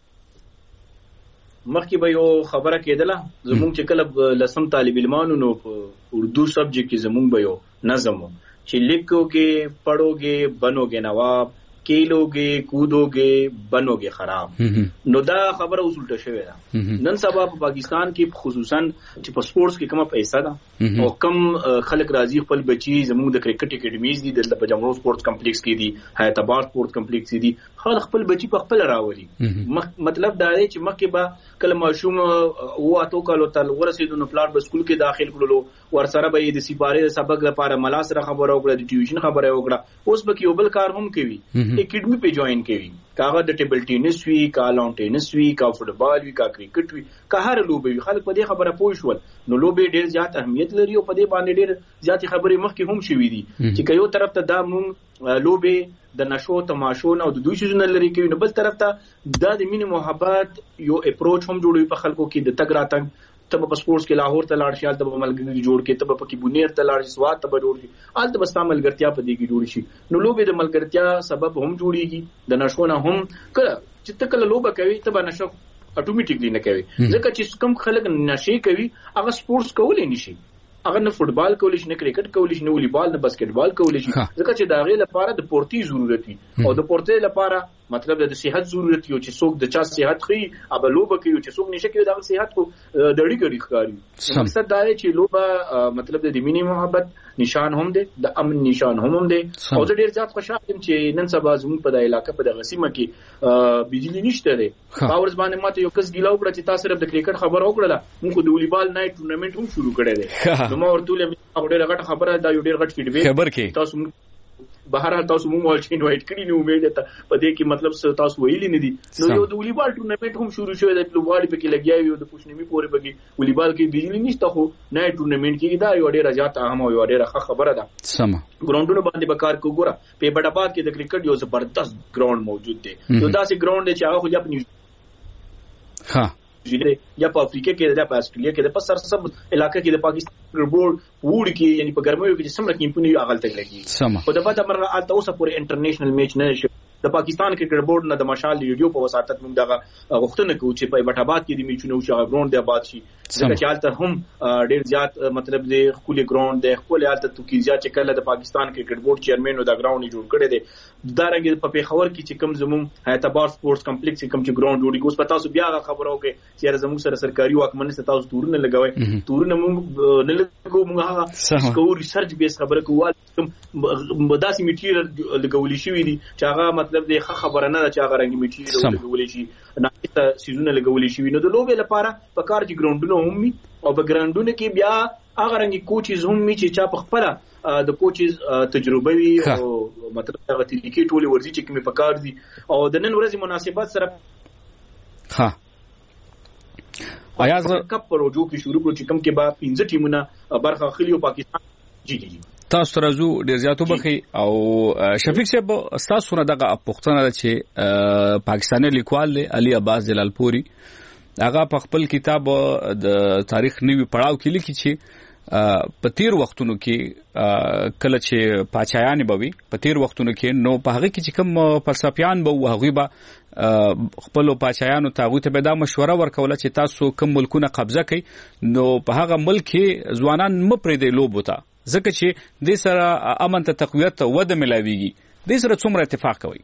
[SPEAKER 12] مخکې به یو خبره کېدله زمونږ چې کله لسم طالب علمانو نو په اردو سبجیکټ کې زمونږ به یو نظم چې لیکوږي پڑھوږي بنوږي نواب کېلوږي کودوږي بنوږي خراب نو دا خبره اوس الټه شوې ده نن سبا په پاکستان کې خصوصا چې په سپورتس کې کومه پیسې ده او کم خلک راځي خپل بچي زموږ د کرکټ اکیډمیز دي د پجامرو سپورتس کمپلیکس کې دي حیات آباد سپورتس کمپلیکس دي خل خپل بچي په خپل راولي مطلب دا دی چې مخکې به کله ماشوم و اتو کالو تل ورسېدو نو پلاټ به سکول کې داخل کړلو ور سره به د سپاره سبق لپاره ملا سره خبره وکړه د ټیوشن خبره وکړه اوس به یو بل کار هم کوي اکیډمي په جوائن کوي کاغه د ټیبل ټینس وی کا لون ټینس وی کا فوټبال وی کا کرکټ وی کا هر لوبه وی خلک په دې خبره پوه شول نو لوبه ډیر زیات اهمیت لري او په دې باندې ډیر زیات خبرې مخکې هم شوې دي چې یو طرف ته دا مونږ لوبه د نشو تماشو او د دوی شونه لري کوي نو بل طرف ته دا د مینه محبت یو اپروچ هم جوړوي په خلکو کې د تګ راتګ تب په سپورتس کې لاهور ته لاړ شي تب ملګری جوړ کې تب په کې بونیر ته لاړ شي سواد ته جوړ شي آل ته بس ملګرتیا په دې کې جوړ شي نو لوبه د ملګرتیا سبب هم جوړيږي د نشونه هم کله چې تکله لوبه کوي تب نشو اتوماتیکلی نه کوي ځکه چې کم خلک نشي کوي هغه سپورتس کولای نشي هغه نه فوټبال کولی شي نه کرکټ کولی شي نه والیبال نه باسکټبال کولی شي ځکه چې دا غي لپاره د پورتي ضرورت وي او د پورتي لپاره مطلب د صحت ضرورت یو چې څوک د چا صحت خي اب لوبه کوي چې څوک نشه کوي د صحت کو د ډېری ګړي ښکاری مقصد دا دی چې لوبه مطلب د مینې محبت نشان هم دی د امن نشان هم هم دی او د ډېر زیات خوشاله یم چې نن سبا زموږ په د علاقې په د غسیمه کې بجلی نشته دی باور ځبانه ماته یو کس ګیلا وکړه چې تاسو صرف د کرکټ خبر وکړه موږ د والیبال نایټ ټورنمنت هم شروع کړی دی نو ما ورته له ډېر غټ خبره دا یو ډېر غټ فیډبیک
[SPEAKER 1] خبر کې
[SPEAKER 12] تاسو بهر تاسو مونږ ول چې انوایټ کړی نو امید ته په دې کې مطلب تاسو ویلی نه دي نو یو د والیبال ټورنمنت هم شروع شوی دی په والی په کې لګیاوی او د پښنیمي پورې بګي والیبال کې بجلی نشته خو نه ټورنمنت کې دا یو ډېر زیات اهم او یو ډېر خبره ده سم ګراوندونو باندې بکار کو ګوره په بډاپات کې د کرکټ یو زبردست ګراوند موجود دی یو داسې ګراوند دی چې هغه خو جاپنی ها یا په افریقا کې د استرالیا کې د په سرسب علاقې کې د پاکستان کرکټ ووړ کې یعنی په ګرمۍ کې څومره کیمپونی اغلته لګي په دغه د مرغه الته اوسه پورې انټرنیشنل میچ نه شي د پاکستان کرکټ بورډ نه د مشال ریډیو په وساتت موږ دغه غوښتنه کوو چې په بټاباد کې د میچونو شو ګراوند دی آباد شي ځکه چې الته هم ډېر زیات مطلب د خپل ګراوند دی خپل الته توکیزیا چې کله د پاکستان کرکټ بورډ چیرمن او د ګراوند جوړ کړی دی دا رنګ په پیښور کې چې کوم زموږ حیات آباد سپورتس کمپلیکس کوم چې ګراوند جوړی کوس پتا سو بیا خبرو کې چې زموږ سره سرکاري واکمن ستاسو تورونه لګوي تورونه موږ نه لګو موږ هغه کو ریسرچ بیس خبره کوو داسې میټیریل لګولې شوې دي چې هغه مطلب د خبره نه چې هغه رنګ میټیریل لګولې شي نه سيزونه لګولې شي نو د لوبې لپاره په کار کې ګراوندونه هم وي او په ګراوندونو کې بیا هغه رنګ کوچز هم وي چې چا په خپل د کوچز تجربه وي او مطلب هغه طریقې ټولې ورزي چې کومه په کار دي او د نن ورځې مناسبات سره ها آیا زه کپ پروژو کې شروع کړو چې کوم کې با پنځه ټیمونه برخه اخلي او پاکستان جی جی
[SPEAKER 1] تاسو راځو ډیر زیاتو بخي او شفیق صاحب تاسو نه دغه پښتنه چې پاکستاني لیکوال علي عباس جلالپوري هغه په خپل کتاب د تاریخ نوی پړاو کې لیکي چې په تیر وختونو کې کله چې پاچایان بوي په تیر وختونو کې نو په هغه کې چې کوم فلسفیان به هغه به خپل پاچایانو ته غوته به دا مشوره ورکوله چې تاسو کوم ملکونه قبضه کړئ نو په هغه ملک کې ځوانان مپرې دی لوبوته ځکه چې د سره امن ته تقویت وده ملاويږي د سره څومره اتفاق کوي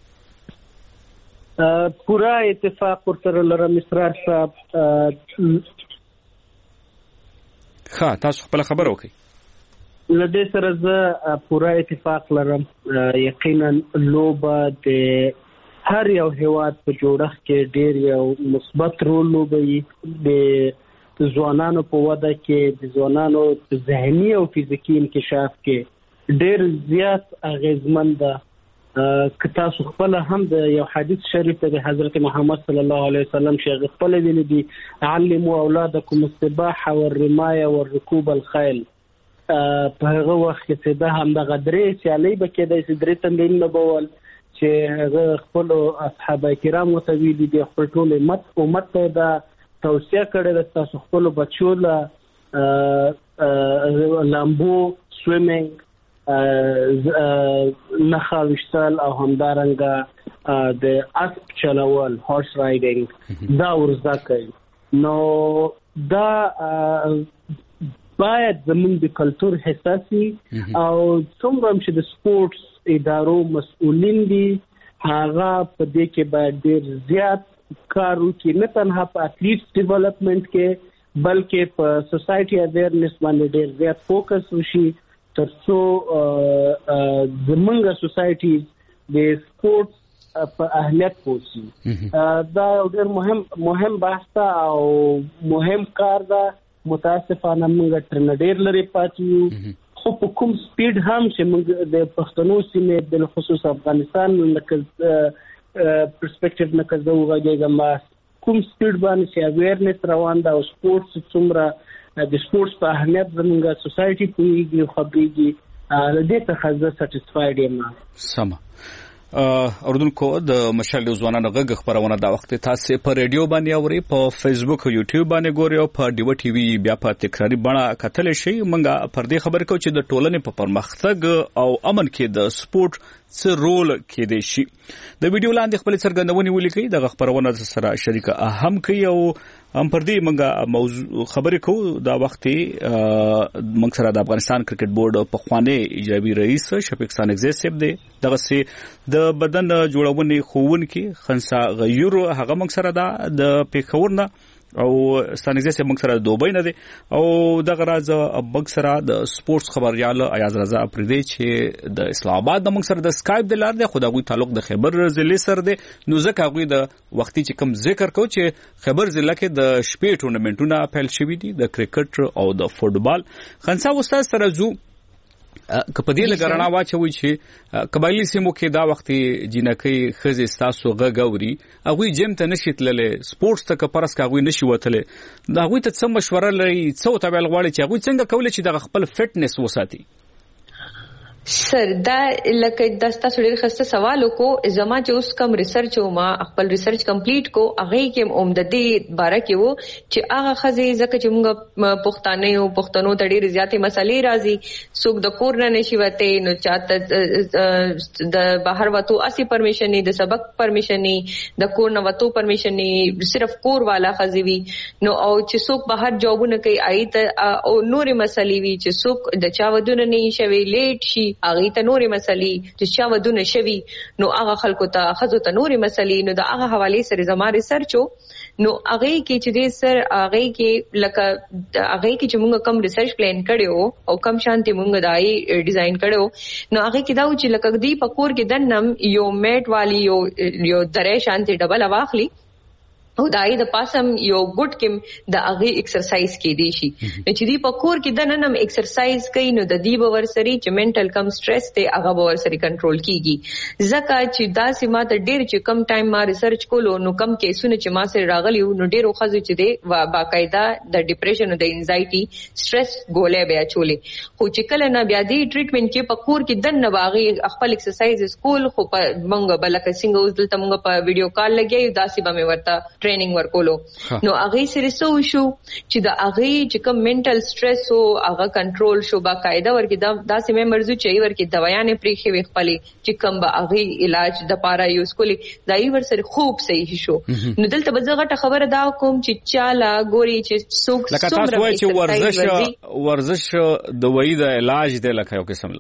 [SPEAKER 7] پورا اتفاق ورته لرم اسرار صاحب
[SPEAKER 1] ها تاسو خپل خبر وکړئ
[SPEAKER 7] لدې سره زه پوره اتفاق لرم. یقینا لوبه د هر یو هیواد په جوړښت کې ډېر یو مثبت رول لوبوي. د ځوانانو په وده کې، د ځوانانو ذهني او فزیکي انکشاف کې ډېر زیات اغیزمن ده. که تاسو خپل هم د یو حدیث شریف د حضرت محمد صلی الله علیه وسلم چې خپل ویلي دي علموا اولادکم السباحه والرمايه والركوب الخيل، په هغه وخت کې دا هم د غدرې سیالي به کېدای چې درې تمرینونه بول چې هغه خپل اصحاب کرام ته ویلي دي، خپل ټول امت امت ته دا توصیه کړې ده تاسو خپل بچو له لامبو، سویمینګ، نخا وشتل او همدارنګه د اسب چلول، هورس رایډینګ دا ورزده کوي. نو دا باید زموږ د کلتور حساسي او څومره چې د سپورتس ادارو مسؤلین دي هغه په دې کې باید ډېر زیات کار وکړي، نه تنها په اثلیټس ډیولپمنٹ کې بلکې په سوسایټي اویرنس باندې ډېر زیات فوکس وشي ترڅو زمونږ سوسایټي د سپورتس په اهمیت پوه شي. دا ډېر مهم مهم بحث او مهم کار ده. متاسفانه موږ ترنه ډېر لري پاتې یو، خو په کوم سپیډ هم چې موږ د پښتنو سیمې بالخصوص افغانستان لکه پرسپیکټیو نه کړو وګورئ کوم سپیډ باندې چې اویرنس روان ده او سپورتس څومره د سپورتس په اهمیت زموږ سوسایټي پوهیږي او خبرېږي، دې ته زه سټیسفاید یم.
[SPEAKER 1] سمه اوردونکو د مشال ځوانانو غږ خبرونه دا وخت تاسو په ریډیو باندې اوري، په فیسبوک او یوټیوب باندې ګوري او په ډیو ټي وي بیا په تکراری بڼه کتل شي. منګه پر دې خبر کو چې د ټولنې په پرمختګ او امن کې د سپورت څه رول کې دی شي. د ویډیو لاندې خپل څرګندونې ولیکي، د خبرونه سره شریک اهم کوي او هم پر دې منګه موضوع خبرې کو. دا وخت منګ سره د افغانستان کرکټ بورډ په خواني ایجابي رئیس شفیق سانګزی صاحب دی، دغه سي د بدن جوړونې خوونکي خنسا غیور هغه منګ سره دا د پیښور نه او ستانګزی صاحب منګ سره د دوبۍ نه دی او دغه راز منګ سره د سپورتس خبريال ایاز رضا پردي چې د اسلام آباد د منګ سره د سکایپ د لار دی، خدای تعلق د خیبر ضلع سره دی. نو ځکه هغه د وختي چې کوم ذکر کو چې خیبر ضلع کې د شپې ټورنمنټونه پیل شوي دي د کرکټ او د فوټبال. خنسا استاد سره زو کپدی لګرنا واچوي چې قبایلی سیمو کې دا وخت جنکې خزه تاسو غغوري هغه جیم ته نشیتللې سپورتس ته کپرس کاوی نشي وتله، دا هغه ته څه مشوره لري، څه ته بل غواړي چې هغه څنګه کولای چې د خپل فټنس وساتي؟
[SPEAKER 11] سر دا لکه داستا سړي خسته سوال کو زما چې اوس کم ریسرچ او ما خپل ریسرچ کمپلیټ کو هغه کې عمدتي باره کې وو چې هغه خزه زکه چې موږ پښتانه او پښتنو ته ډېر زیاتې مسالې راځي، څوک د کور نه نشي وته، نو چاته د بهر وته اسی پرمیشن نه، د سبق پرمیشن نه، د کور نه وته پرمیشن نه، صرف کور والا خزي وي. نو او چې څوک بهر جوابونه کوي آیت او نورې مسالې وي چې څوک د چا ودونه نه شي لیټ شي هغه ته نورې مسلې چې چا ودونه شوي، نو هغه خلکو ته خزو ته نورې مسلې. نو دا هغه حواله سره زما ریسرچ نو هغه کې چې دې سر هغه کې لکه هغه کې چې موږ کم ریسرچ پلان کړو او کم شانتي موږ دای ډیزاین کړو، نو هغه کې دا چې لکه دې پکور کې دنم یو میټ والی یو یو درې شانتي ډبل واخلي او دای د پاسم یو ګډ کې د هغه ایکسرسایز کې دی شي، چې دی په کور کې د ننم ایکسرسایز کوي نو د دی باور سری چې منټل کم سټرس ته هغه باور سری کنټرول کیږي. ځکه چې دا سیمه ته ډیر چې کم ټایم ما ریسرچ کولو نو کم کیسونه چې ما سره راغلی نو ډیرو خزو چې دی باقاعده د ډیپریشن او د انزایټي سټرس ګولې بیا چولې، خو چې کله نه بیا دی ټریټمنټ کې په کور کې د نه باغی خپل ایکسرسایز سکول خو په منګه بلکې څنګه اوس دلته موږ په ویډیو کال لګیو داسې به مې ورته ټریننګ ورکولو. نو هغه سره سو شو چې دا هغه چې کوم منټل سټرس او هغه کنټرول شو باقاعده ورګه دا داسې مې مرزو چې ورګه دوايانې پریخي وي خپل چې کوم به هغه علاج د پاره یوز کولی دا ای ور سره خوب صحیح شو. نو دلته به زه غټه خبره دا کوم چې چاله ګوري چې څوک
[SPEAKER 1] لکه تاسو وایي چې ورزش ورزش د وای د علاج دی لکه یو قسم لا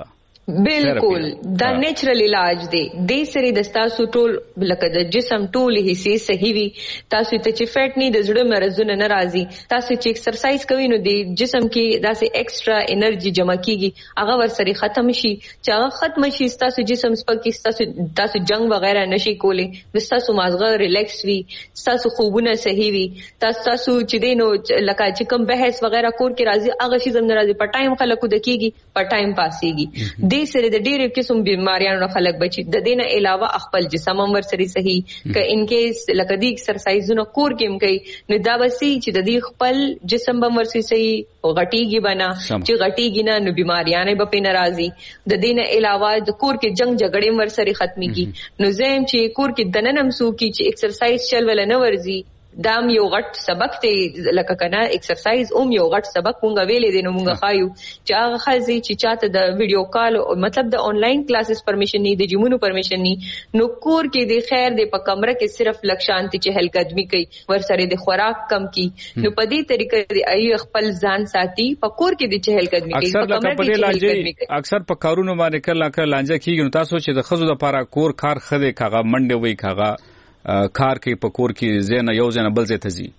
[SPEAKER 11] بالکل دا نیچرل علاج دی د سری د تاسو ټول لکه د جسم ټول حصے صحیح وي تاسو ته چې فیټ نه د زړه مرزونه ناراضي تاسو چې ایکسرسایز کوئ نو د جسم کې داسې ایکسترا انرژي جمع کیږي هغه ورسره ختم شي چې هغه ختم شي تاسو جسم سپکې تاسو تاسو جنگ وغیرہ نشي کولی تاسو مازغه ریلیکس وي تاسو خوبونه صحیح وي تاسو تاسو چې دینو لکه چې کوم بحث وغیرہ کور کې راځي هغه شي زم ناراضي په ټایم خلکو د کیږي په ټایم پاسيږي د سره د ډېر قسم بیماریانو خلک بچي د دینه علاوه خپل جسم هم ورسره صحیح ک ان کیس لکه دی ایکسرسایزونه کور کې هم کوي نو دا وسی چې د دې خپل جسم هم ورسره صحیح او غټیږي بنا چې غټیږي نه نو بیماریانه به په ناراضي د دینه علاوه د کور کې جنگ جګړې هم ورسره ختميږي نو زم چې کور کې دننم سو کې چې ایکسرسایز چل ول نه ورزي دام یو غټ سبق ته لکه کنه ایکسرسایز اوم یو غټ سبق مونږ ویلې دي نو مونږ خایو چې هغه خزي چې چاته د ویډیو کال مطلب د انلاین کلاسز پرمیشن نه د جمونو پرمیشن نه نو کور کې د خیر د په کمره کې صرف لکشانتي چې هل قدمي کوي ورسره د خوراک کم کی نو په دې طریقې د ای خپل ځان ساتي په کور کې د چهل قدمي کوي په کمره کې چهل قدمي کوي
[SPEAKER 1] اکثر په کارونو باندې کله کله لانجه کیږي نو تاسو چې د خزو لپاره کور کار خده کاغه منډه وي کاغه کار کې پکور کې زینه یو زینه بل زیته زی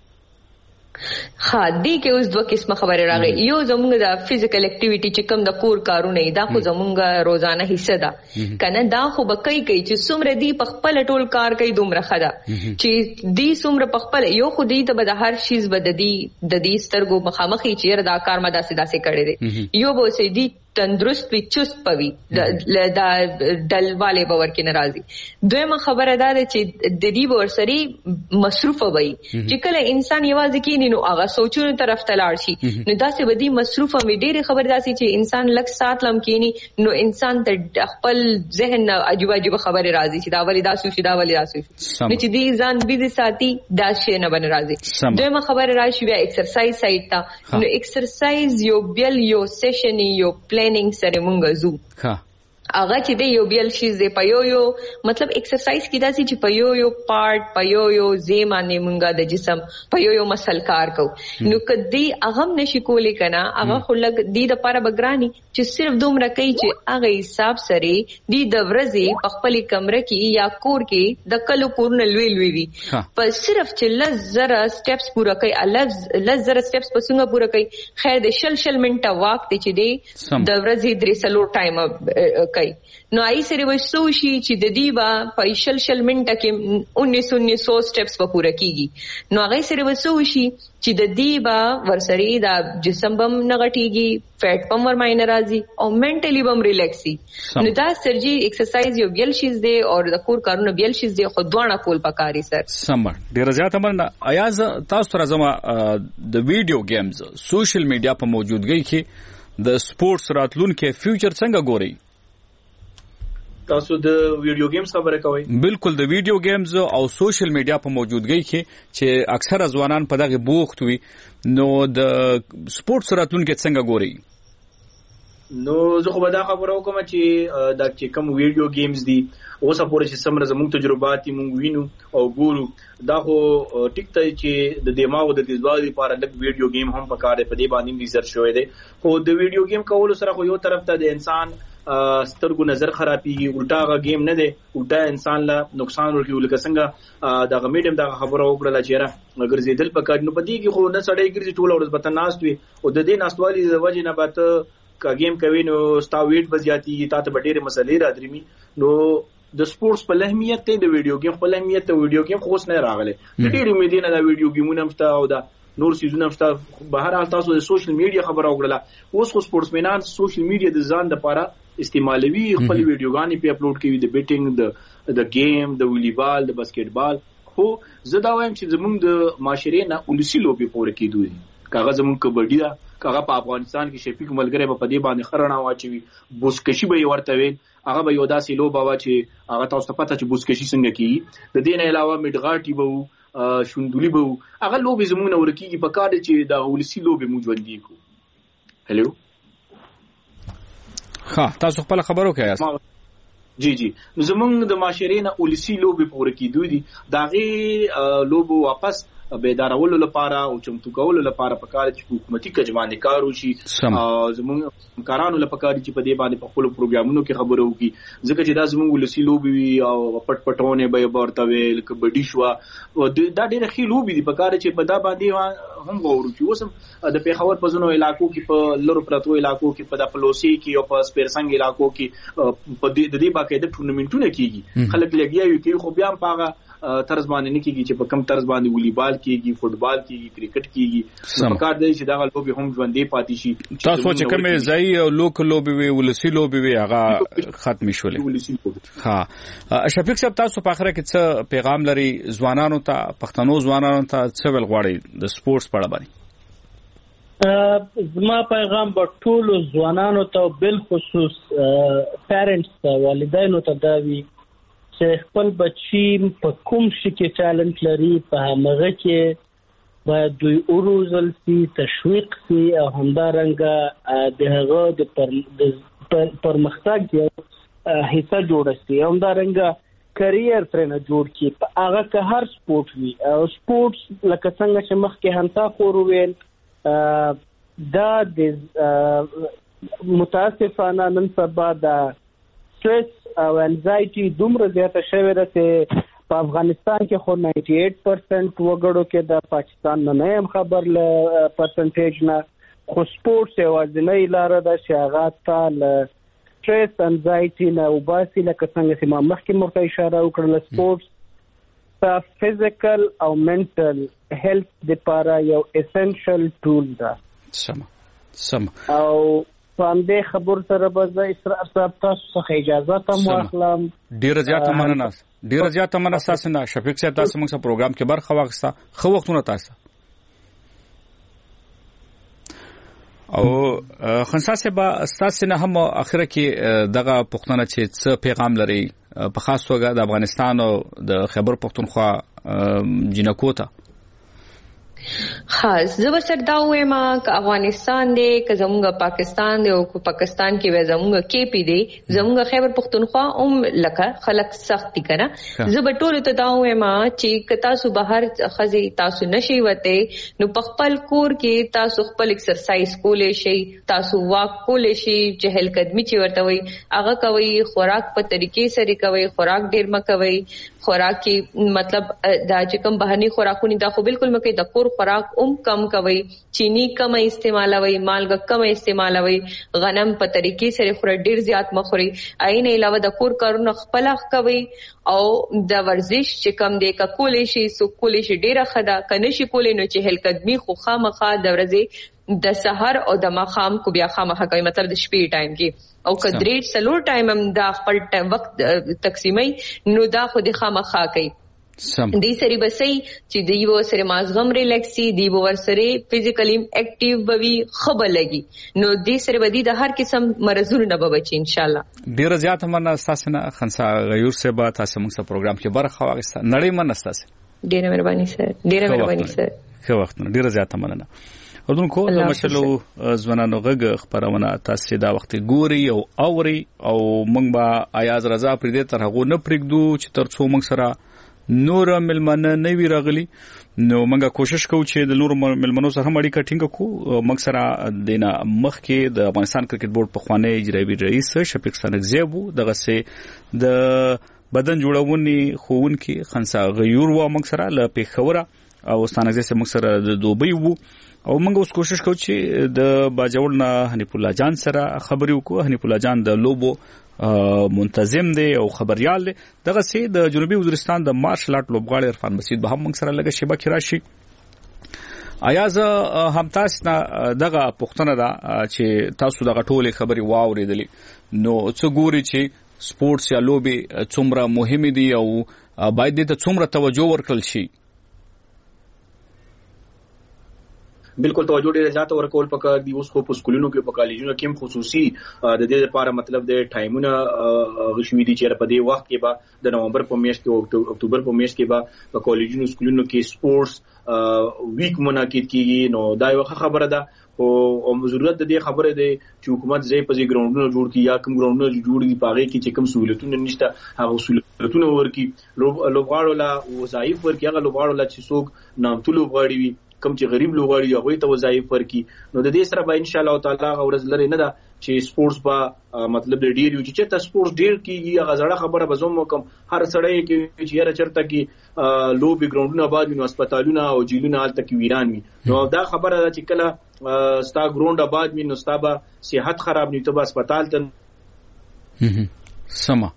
[SPEAKER 11] ها دی کې اوس دوه قسمه خبره راغی یو زمونږ د فزیکل اکټیویټي چې کوم د کور کارونه دا خو زمونږ روزانه حصہ ده کنه دا خو بکای کوي چې څومره دی په خپل ټول کار کوي دومره خدا چې دی څومره په خپل یو خو دی ته به د هر شیز بد دی د دې سترګو مخامخي چې دا کار ما داسې داسې کړی دی یو به سي دی تندرست وي چست پوي د ډلواله باور کې ناراضي دویمه خبره ده چې د دې ورسري مصروف وي چې کله انسان یوازې کینی نو هغه سوچونو طرف ته لاړ شي نو داسې بدی مصروف وي ډېری خبر داسي چې انسان لک سات لم کینی نو انسان ته خپل ذهن عجیب عجیب خبره راځي چې دا ولې دا سوچ دا ولې دا سوچ نو چې دې ځان بيزي ساتي دا شی نه بن راځي دویمه خبره راشي بیا ایکسرسایز سایت تا نو ایکسرسایز یو بیل یو سیشن یو پلانینګ سره مونږ زو ها هغه چې دی یو بیل شیز دی په یو یو مطلب ایکسرسایز کې داسي چې په یو یو پارت په یو یو زیمانه مونږه د جسم په یو یو مسل کار کو نو کدی هغه نشي کولی کنه هغه خلک دی د پاره بګرانی چې صرف دومره کوي چې هغه حساب سره دی د ورځې په خپل کمره کې یا کور کې د کلو کورن لوي لوي وي په صرف چې لزره سټیپس پورا کوي الز لزره سټیپس په څنګه پورا کوي خیر د شل شل منټه وخت چې دی د ورځې درې سلو ټایم نو آئی سره وسو شي چې د دې با په شل شل منټه کې انیس انیس سو سټیپس په پوره کیږي نو هغه سره وسو شي چې د دې با ورسري دا جسم بم نغټيږي فیټ پم ور ماینه راځي او منټلی بم ریلیکسي نو دا سرجی ایکسرسایز یو بیل شیز دی او د کور کارونه بیل شیز دی خو دوانه کول پکاري سر
[SPEAKER 1] سم ډیر زیات مننه ایاز تاسو تر زما د ویډیو گیمز سوشل میډیا په موجودګۍ کې د سپورتس راتلونکو فیوچر څنګه ګوري
[SPEAKER 12] تاسو د ویډیو گیمز خبره کوئ
[SPEAKER 1] بالکل د ویډیو گیمز او سوشل میډیا په موجودګۍ کې چې اکثره ځوانان په دغه بوخت وي نو د سپورتس راتلونکو څنګه ګوري
[SPEAKER 12] نو زه خو به دا خبره وکم چې دا چې کوم ویډیو گیمز دي اوس پورې چې سمره زموږ تجربات موږ وینو او ګورو دا خو ټیک ته چې د دماغ د تیزوالي لپاره د ویډیو گیم هم پکاره په دې باندې ریسرچ شوی دی خو د ویډیو گیم کول سره خو یو طرف ته د انسان سترګو نظر خرابېږي الټا غ گیم نه دی الټا انسان له نقصان ورکوي لکه څنګه دا غ میډیم دا خبره وکړه چې اگر زیدل پکړ نو پدې کې خو نه سړی ګرځي ټول ورځ به تناست وي او د دې ناستوالي د وجې نه به کا گیم کوي نو ستا ویټ بزیاتی تا ته ډېرې مسلې را درمي نو د سپورتس په اهمیت ته د ویډیو گیم په اهمیت ته ویډیو گیم خو نه راغله ډېرې امیدونه د ویډیو گیمونو هم تا او دا نور سيزونه هم په هر حال تاسو د سوشل میډیا خبره وکړه اوس خو سپورتسمنان سوشل میډیا د ځان لپاره استعمالوي خپل ویډیوګانې په اپلوډ کوي د بیټینګ د د گیم د والیبال د باسکټبال خو زه دا وایم چې زموږ د معاشري نه ولسی لوبي پوره کیدوي کاغه زموږ کبډي دا کاغه په افغانستان کې شفیق ملګری په دې باندې خرنا واچوي بوسکشي به ورته وي هغه به یو داسې لوبه وا چې هغه تاسو ته پته چې بوسکشي څنګه کیږي د دې نه علاوه میډغاټي به شوندولي به هغه لوبي زموږ نه ورکیږي په کار چې دا ولسی لوبي موږ ژوندۍ کو هلو
[SPEAKER 1] ها تاسو خپل خبرو کوي
[SPEAKER 12] جی جی زمونږ د معاشري نه ولسی لوبي پوره کیدو دي داغه لوبو واپس بیدارولو لپاره او چمتو کولو لپاره پکار چې حکومتي کجمانه کار وشي زموږ کارانو لپاره چې په دې باندې په خپل پروګرامونو کې خبرو وکړي ځکه چې دا زموږ ولسی لوبي وي او پټ پټونه به ورته ویل کبډي شو دا ډېر ښه لوبي دي پکار چې په دا باندې هم غوړو چې اوس د پیښور په ځینو علاقو کې په لورو پراتو علاقو کې په د پلوسی کې او په سپیرسنګ علاقو کې په دې د باقاعده ټورنمنټونه کیږي خلک لګیاوي کوي خو بیا هم هغه طرز باندې نه کیږي چې په کم طرز باندې والیبال کیږي فوتبال کیږي کرکټ کیږي په کار دی چې دا لوبي هم ژوندې پاتې شي
[SPEAKER 1] تاسو چې کومه ځای او لوک لوبي وي ولسی لوبي وي هغه ختم شولې ها شفیق صاحب تاسو په اخره کې څه پیغام لري ځوانانو ته پښتنو ځوانانو ته څه ول غواړي د سپورتس په اړه باندې
[SPEAKER 7] زما پیغام په ټولو ځوانانو ته بل خصوص پیرنټس ته والدینو ته دا وی چې خپل بچی په کوم شي کې ټالنت لري په هغه کې باید دوی اوروزل سي تشویق سي او همدارنګه د هغه د پرمختګ یو حصہ جوړ سي همدارنګه کرییر ترنه جوړ کی په هغه که هر سپورت وي او سپورتس لکه څنګه چې مخکې همتا خور ویل دا د متاسفانه نن سبا د سټرس او انزایټي دومره زیاته شوې ده چې په افغانستان کې خو نائنټي ایټ پرسنټ وګړو کې د پاکستان نه هم خبر له پرسنټیج نه خو سپورتس یوازینۍ لاره ده چې هغه ته له سټرس انزایټي نه وباسي لکه څنګه چې ما مخکې مرته اشاره وکړله سپورتس په فزیکل او منټل هیلث لپاره یو اسنشل ټول ده
[SPEAKER 1] سم سم
[SPEAKER 7] او باندې خبر سره به اسرار صاحب تاسو څخه اجازه ته واخلم
[SPEAKER 1] ډیر زیاته مننه ډیر زیاته مننه تاسو نه شفیق صاحب تاسو موږ سره پروګرام کې برخه واخسته خو وختونه تاسو او خنساسه با تاسو نه هم اخره کې دغه پښتنه چې څه پیغام لري په خاص توګه د افغانستان او د خیبر پښتونخوا جنکو ته
[SPEAKER 11] خاص زبر سر دا وایم ک افغانستان دی ک زموږ پاکستان دی او ک پاکستان کې و زموږ کې پی دی زموږ خیبر پختونخوا اوم لکه خلک سخت دي کنه زبر ټول ته دا وایم چې ک تاسو بهر خزي تاسو نشي وته نو خپل کور کې تاسو خپل ایکسرسایز کولې شي تاسو واک کولې شي چهل قدمي چې ورته وي هغه کوي خوراک په طریقې سره کوي خوراک ډیر مکوي خوراک کې مطلب دا چې کوم بهرني خوراکونه دا خو بالکل مکه د کور خوراک اوم کم کوي چینی کم استعمالوي مالګه کم استعمالوي غنم په طریقې سره خور ډیر زیات مخوري عین علاوه د کور کارونه خپل کوي او د ورزش چې کم دی ک کولې شي سو کولې شي ډیره خدا کنه شي کولې نو چې هل قدمي خو خامخا د ورځې د سحر او د ماخام کو بیا خامخا کوي مطلب د شپې ټایم کې او کدرې سلور ټایم هم دا خپل وخت تقسیمي نو دا خو د خامخا کوي
[SPEAKER 1] سم
[SPEAKER 11] دې سری بسې چې دی وو سره مازغم ریلیکسي دی ور سره فزیکلی اکټیو بوي خبر لګي نو دې سره بدی د هر قسم مرزونه نه بچي ان شاء الله
[SPEAKER 1] ډیر زیات مننه تاسو نه خنسا غیور سے با تاسو موږ سره پروګرام کې برخه واغسته نړۍ مننه تاسو
[SPEAKER 11] ډیر مهرباني سر ډیر مهرباني سر
[SPEAKER 1] خو وخت ډیر زیات مننه ودونکو د مشلو ځوانانو غږ خبرونه تاسو دا وخت ګوري او اوري او موږ به آیاز رضا پر دې تر هغه نه پرېږدو چې تر څو موږ سره نور ملمنه نه وی راغلي نو موږ کوشش کوو چې د نور ملمنو سره هم اړیکه ټینګ کړو موږ سره دینه مخ کې د افغانستان کرکټ بورډ په خوانی اجرایي رئیس شفیق سنگزیبو دغه سه د بدن جوړونې خوونکي خنسا غیور و موږ سره ل پیښوره او ستانګزي سه موږ سره د دوبۍ وو او موږ اوس کوشش کوو چې د باجوړ نه حنیف الله جان سره خبري وکړو حنیف الله جان د لوبو منتظم دی او خبريال دی دغه سي د جنوبي وزیرستان د مارشل آرټ لوبغاړي عرفان مسعود به هم موږ سره لګه شبکه راشي آیاز هم تاسو دغه پښتنه دا چې تاسو دغه ټوله خبري واوریدلې نو څه ګوري چې سپورتس یا لوبي څومره مهمه دي او باید ته څومره توجه ورکړل شي
[SPEAKER 12] بالکل توجه ډیره زیاته ورکول پکار دی اوس خو په سکولونو کې په کالجونو کې هم خصوصي د دې لپاره مطلب د ټایمونه غشوي دي چې په دې وخت کې به د نومبر په میاشت کې او اکتوبر په میاشت کې به په کالجونو سکولونو کې سپورتس ویک منعقد کیږي نو دا یو خبره ده او ضرورت د دې خبره ده چې حکومت ځای په ځای ګراوندونه جوړ کړي یا کوم ګراوندونه جوړ دي پاغه کې چې کوم سہولتونه نشته هغه سہولتونه ورکړي لوبغاړو لا وظایف ورکړي هغه لوبغاړو لا چې څوک نامتو لوبغاړي وي کوم چې غریب لوبغاړي هغه ته وظایف ورکړي نو د دې سره به ان شاء الله تعالی ورځ لري نه ده چې سپورتس با مطلب ډیر یو چې ته سپورتس ډیر کیږي هغه زړه خبره به زوم کوم هر سړی کې چې هر چرته کې لوبي ګراوندونه آباد وي نو هسپتالونه او جیلونه حالت کې ویران وي نو دا خبره ده چې کله ستا ګراوند آباد وي نو ستا به صحت خراب نه ته به هسپتال ته
[SPEAKER 1] سما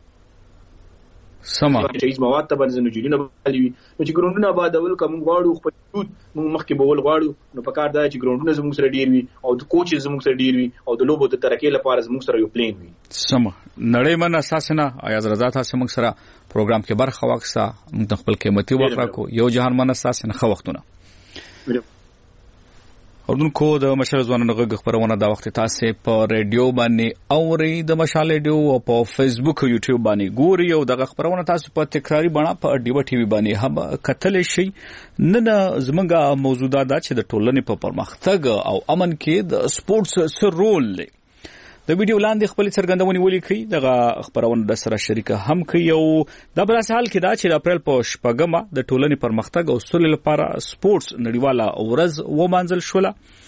[SPEAKER 1] سما
[SPEAKER 12] چې مواد ته باندې نو جیلونه باندې وي نو چې ګراوندونه آباد اول کوم غواړو خپل موږ مخکې بول غواړو نو پکار دا چې ګراوندونه زموږ سره ډیر وي او د کوچ زموږ سره ډیر وي او د لوبو د ترقې لپاره زموږ سره یو پلان وي
[SPEAKER 1] سم نړۍ من اساسنه آیاز رضا تاسو موږ سره پروګرام کې برخه واخسا موږ خپل قیمتي وخت راکو یو جهان من اساسنه خو وختونه اوردونکو د مشال ځوانانو غږ خبرونه دا وخت تاسو په ریډیو باندې اوري د مشال ریډیو او په فیسبوک او یوټیوب باندې ګوري او د خبرونه تاسو په تکراری بڼه په ډیو ټي وي باندې هم کتل شي نن زمونږه موضوع دا چې د ټولنې په پرمختګ او امن کې د سپورتس سر رول لري د ویډیو لاندې خپل څرګندونې ولیکي دغه خبرونه د سره شریکه هم کوي او د بل حال کې دا چې د اپریل په شپږمه د ټولنې پرمختګ او سولې لپاره سپورتس نړیواله ورځ ومانځل شوله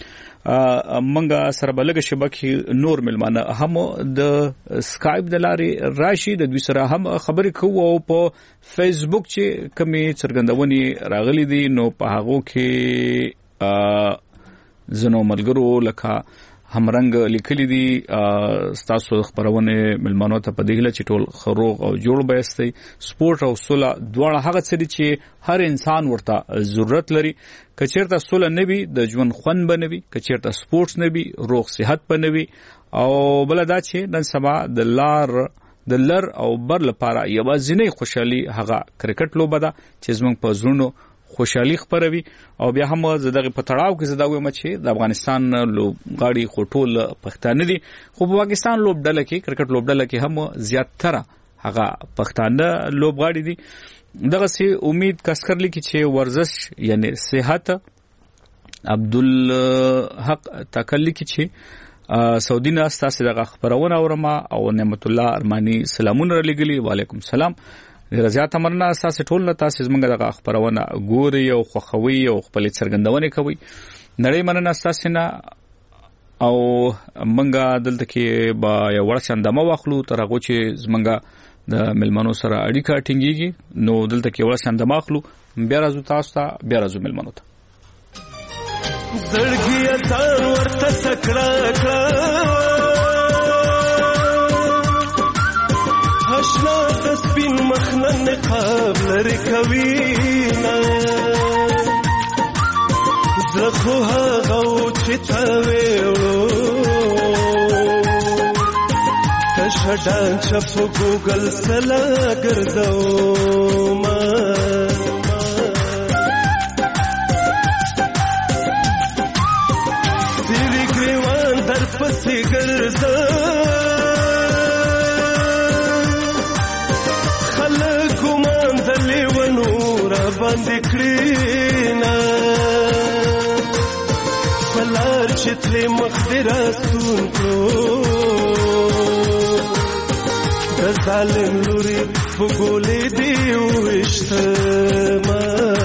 [SPEAKER 1] منګه سره بلګه شبکې نور ملمانه هم د سکایپ د لارې راشي د دوی سره هم خبرې کوو او په فیسبوک چې کومې څرګندونې راغلي دي نو په هغه کې زنو ملګرو لکه همرنګ لیکلي دي ستاسو خبرونه ملمانو ته په دې چې ټول خروغ او جوړ بهستي سپورت او سوله دواړه هغه څه چې هر انسان ورته ضرورت لري کچیرته سوله نبي د ژوند خوند بنوي کچیرته سپورتس نبي روغ صحت بنوي او بل دا چې نن سبا د لار د لر او بر لپاره یوازینی خوشحالي هغه کرکټ لوبه ده چې زموږ په زړونو خوشحالي خبروي او بیا هم زدهغه په تړاو کې زده وایم چې د افغانستان لوبغاړي خټول پښتانه دي خو په پاکستان لوبډله کې کرکټ لوبډله کې هم زیاتره هغه پښتانه لوبغاړي دي دغه سي امید کسکرلی کې چې ورزش یعنی صحت عبدالحق تکلی کې چې سعودي نه تاسو دغه خبرونه اورما او نعمت الله ارمانی سلامونه لګلی وعلیکم السلام رضایت مننه اساس ټول نه تاسو زمونږ دغه خبرونه ګوري او خوخوي او خپل څرګندونه کوي نړۍ مننه اساس نه او منګه دلته کې با یو ورڅندمه واخلو تر هغه چې زمونږ د ملمنو سره اړیکه ټینګيږي نو دلته کې ورڅندمه واخلو بیا راځو تاسو ته بیا راځو ملمنو ته
[SPEAKER 13] زړګي ځان ورته سکړه کړه اشنا تسبین مخنن نقاب لري کوینا زخو هغو چې تاویلو تشدان چپ گوگل سلا ګرځو ما دیوی گریوان در پسی ګرځو باندې کړینا فلار چې تل مخدرا سون کو د ظالم لوري فګولې دی وشتما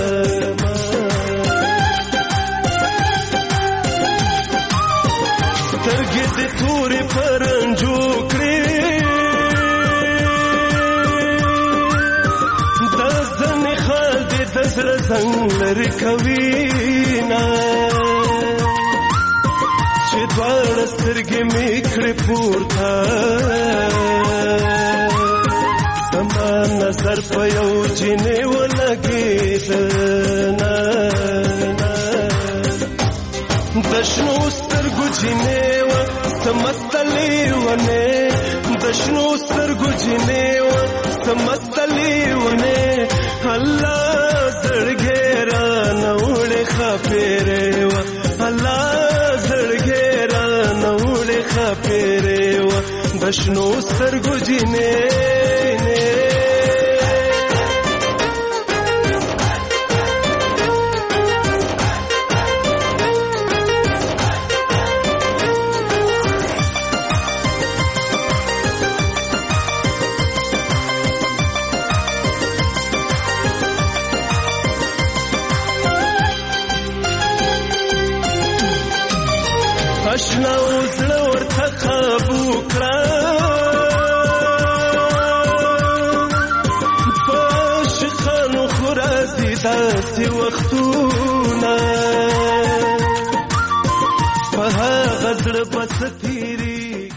[SPEAKER 13] ترګې د تورې پرنجو کړې دزر زنگ لري کوینا چې دوار سترګې مې کړې پورته زما نظر په یو جنې ولګېدنا د شنو سترګو جنې و سمستلې ونه د شنو سترګو جنې و سمستلې ونه الله زړګېرا نوړې خپېرې و الله زړګېرا نوړې خپېرې و د شنو سترګو جنې بستيري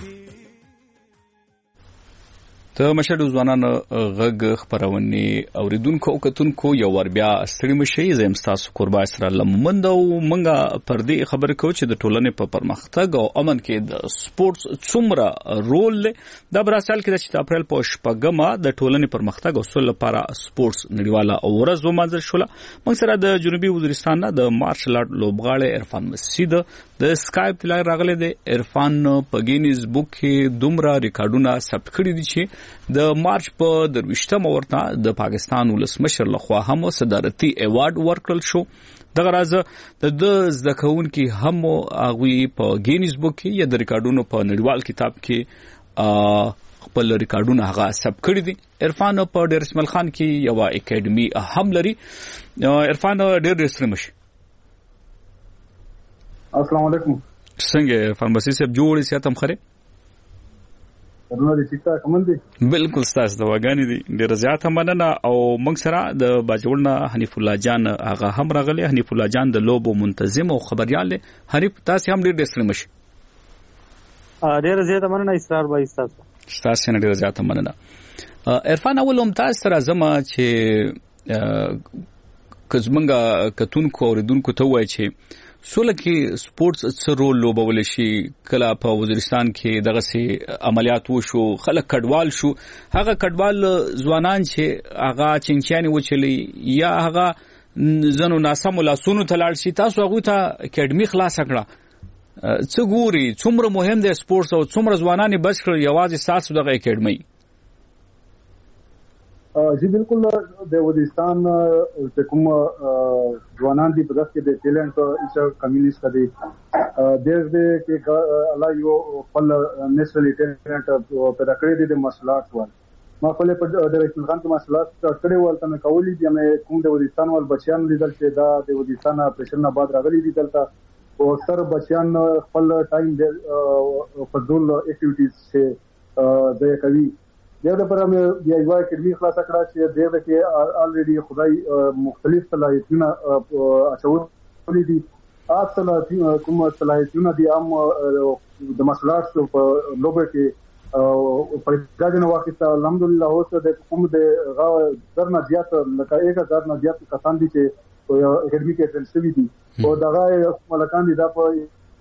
[SPEAKER 1] ته مشهد ځوانان غږ خبرونه اوریدونکو او کتونکو یو ور بیا ستړي مشي زم تاسو قربا سره لمند او منګه پر دې خبر کو چې د ټولنې په پرمختګ او امن کې د سپورتس څومره رول لري د براسل کې د اپریل په شپږمه د ټولنې پرمختګ او سول لپاره سپورتس نړیواله ورځ ومنځل شوله. موږ سره د جنوبي وزیرستان د مارشل آرټ لوبغاړي عرفان مسید د سکایپ لای راغله د عرفان په گینز بوک کې دومره ریکارډونه ثبت کړي دي چې د مارچ په درويشتمه ورته د پاکستان ولسمشر لخوا هم صدارتي ایوارډ ورکړل شو. دغه راز د زده کوونکو هم هغه په گینز بوک کې یا د ریکارډونو په نړیوال کتاب کې خپل ریکارډونه هغه ثبت کړي دي. عرفان په ډیر اسماعیل خان کې یو اکیډمي هم لري. عرفان ډیر ډیر سلامش.
[SPEAKER 14] السلام علیکم.
[SPEAKER 1] څنګه عرفان بسي صاحب جوړی سیاتم خره؟
[SPEAKER 14] نو دې ټیک ټاک مونږ دي
[SPEAKER 1] بالکل ستاسو د واګانی دي ډیر زیات مننه او موږ سره د باجوړنا حنیف الله جان هغه هم راغلی. حنیف الله جان د لوبو منتظم او خبريال حنیف تاسو هم ډیر ډیر سلامش.
[SPEAKER 14] ډیر زیات مننه اسرار بھائی تاسو
[SPEAKER 1] تاسو نه ډیر زیات مننه. عرفان اول هم تاسو سره زما چې کزمنګا کتونکو اوریدونکو ته وایي چې سوله کې سپورتس څه رول لوبول شي. کله په وزیرستان کې دغه سي عملیات وشو خلک کډوال شو هغه کډوال ځوانان چې هغه چنچاني وچلی یا هغه زنو ناسم لاسونو ته لاړ شي تاسو هغه ته اکیډمي خلاص کړه. څه ګوري څومره مهم دی سپورتس او څومره ځوانان بس کړ یوازې تاسو دغه اکیډمي؟
[SPEAKER 14] جی بالکل د وزیرستان چې کوم ځوانان دي په دغه کې د ټیلنټ ایسه کمیونټ دي د دې کې الله یو خپل نېشنل ټیلنټ پیدا کړی دي د مسلات ول ما خپل په د رسول خان کې مسلات کړي ول ته کولی دي مې کوم د وزیرستان ول بچیان لیدل چې دا د وزیرستان پرشن بعد راغلي دي دلته او اکثر بچیان خپل ټایم د فضول اکټیویټیز چې د کوي دا د پرمه بیا یو اکیډمي خلاص کړه چې دغه کې الریډي خدای مختلف صلاحیتونه اچولې دي. اصله کوم صلاحیتونه دي هم د مسلات په لوبه کې په ځاګنه واقعي الحمدلله اوس د کوم د درنه زیات لکه یک هزار نه زیات کسان دي چې په اکیډمي کې تل شوي دي او دغه ملکان دي دا په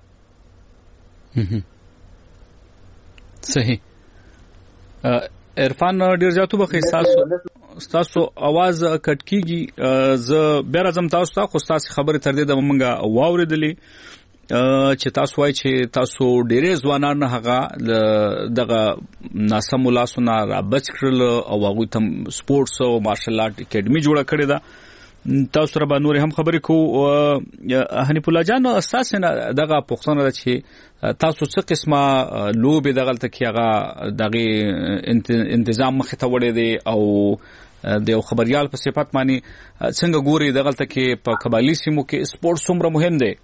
[SPEAKER 1] صحیح. عرفان ډیر زیاتو بخې تاسو تاسو आवाज کټ کیږي ز بیا راځم تاسو ته خو تاسو خبره تر دې د مونږه واوریدلې چې تاسو وایي چې تاسو ډېرې ځوانان هغه دغه ناسم لاسونه را بچ کړل او هغه تم سپورتس او مارشل آرټ اکیډمي جوړه کړې ده. تاسو سره به نور هم خبرې کو. حنیف الله جان اساس نه دغه پښتنه ده چې تاسو څه قسمه لوبې دغلته کې هغه دغه انتظام مخ ته وړي دي او د خبريال په صفات معنی څنګه ګوري دغلته کې په قبایلی سیمو کې سپورت څومره مهم دی؟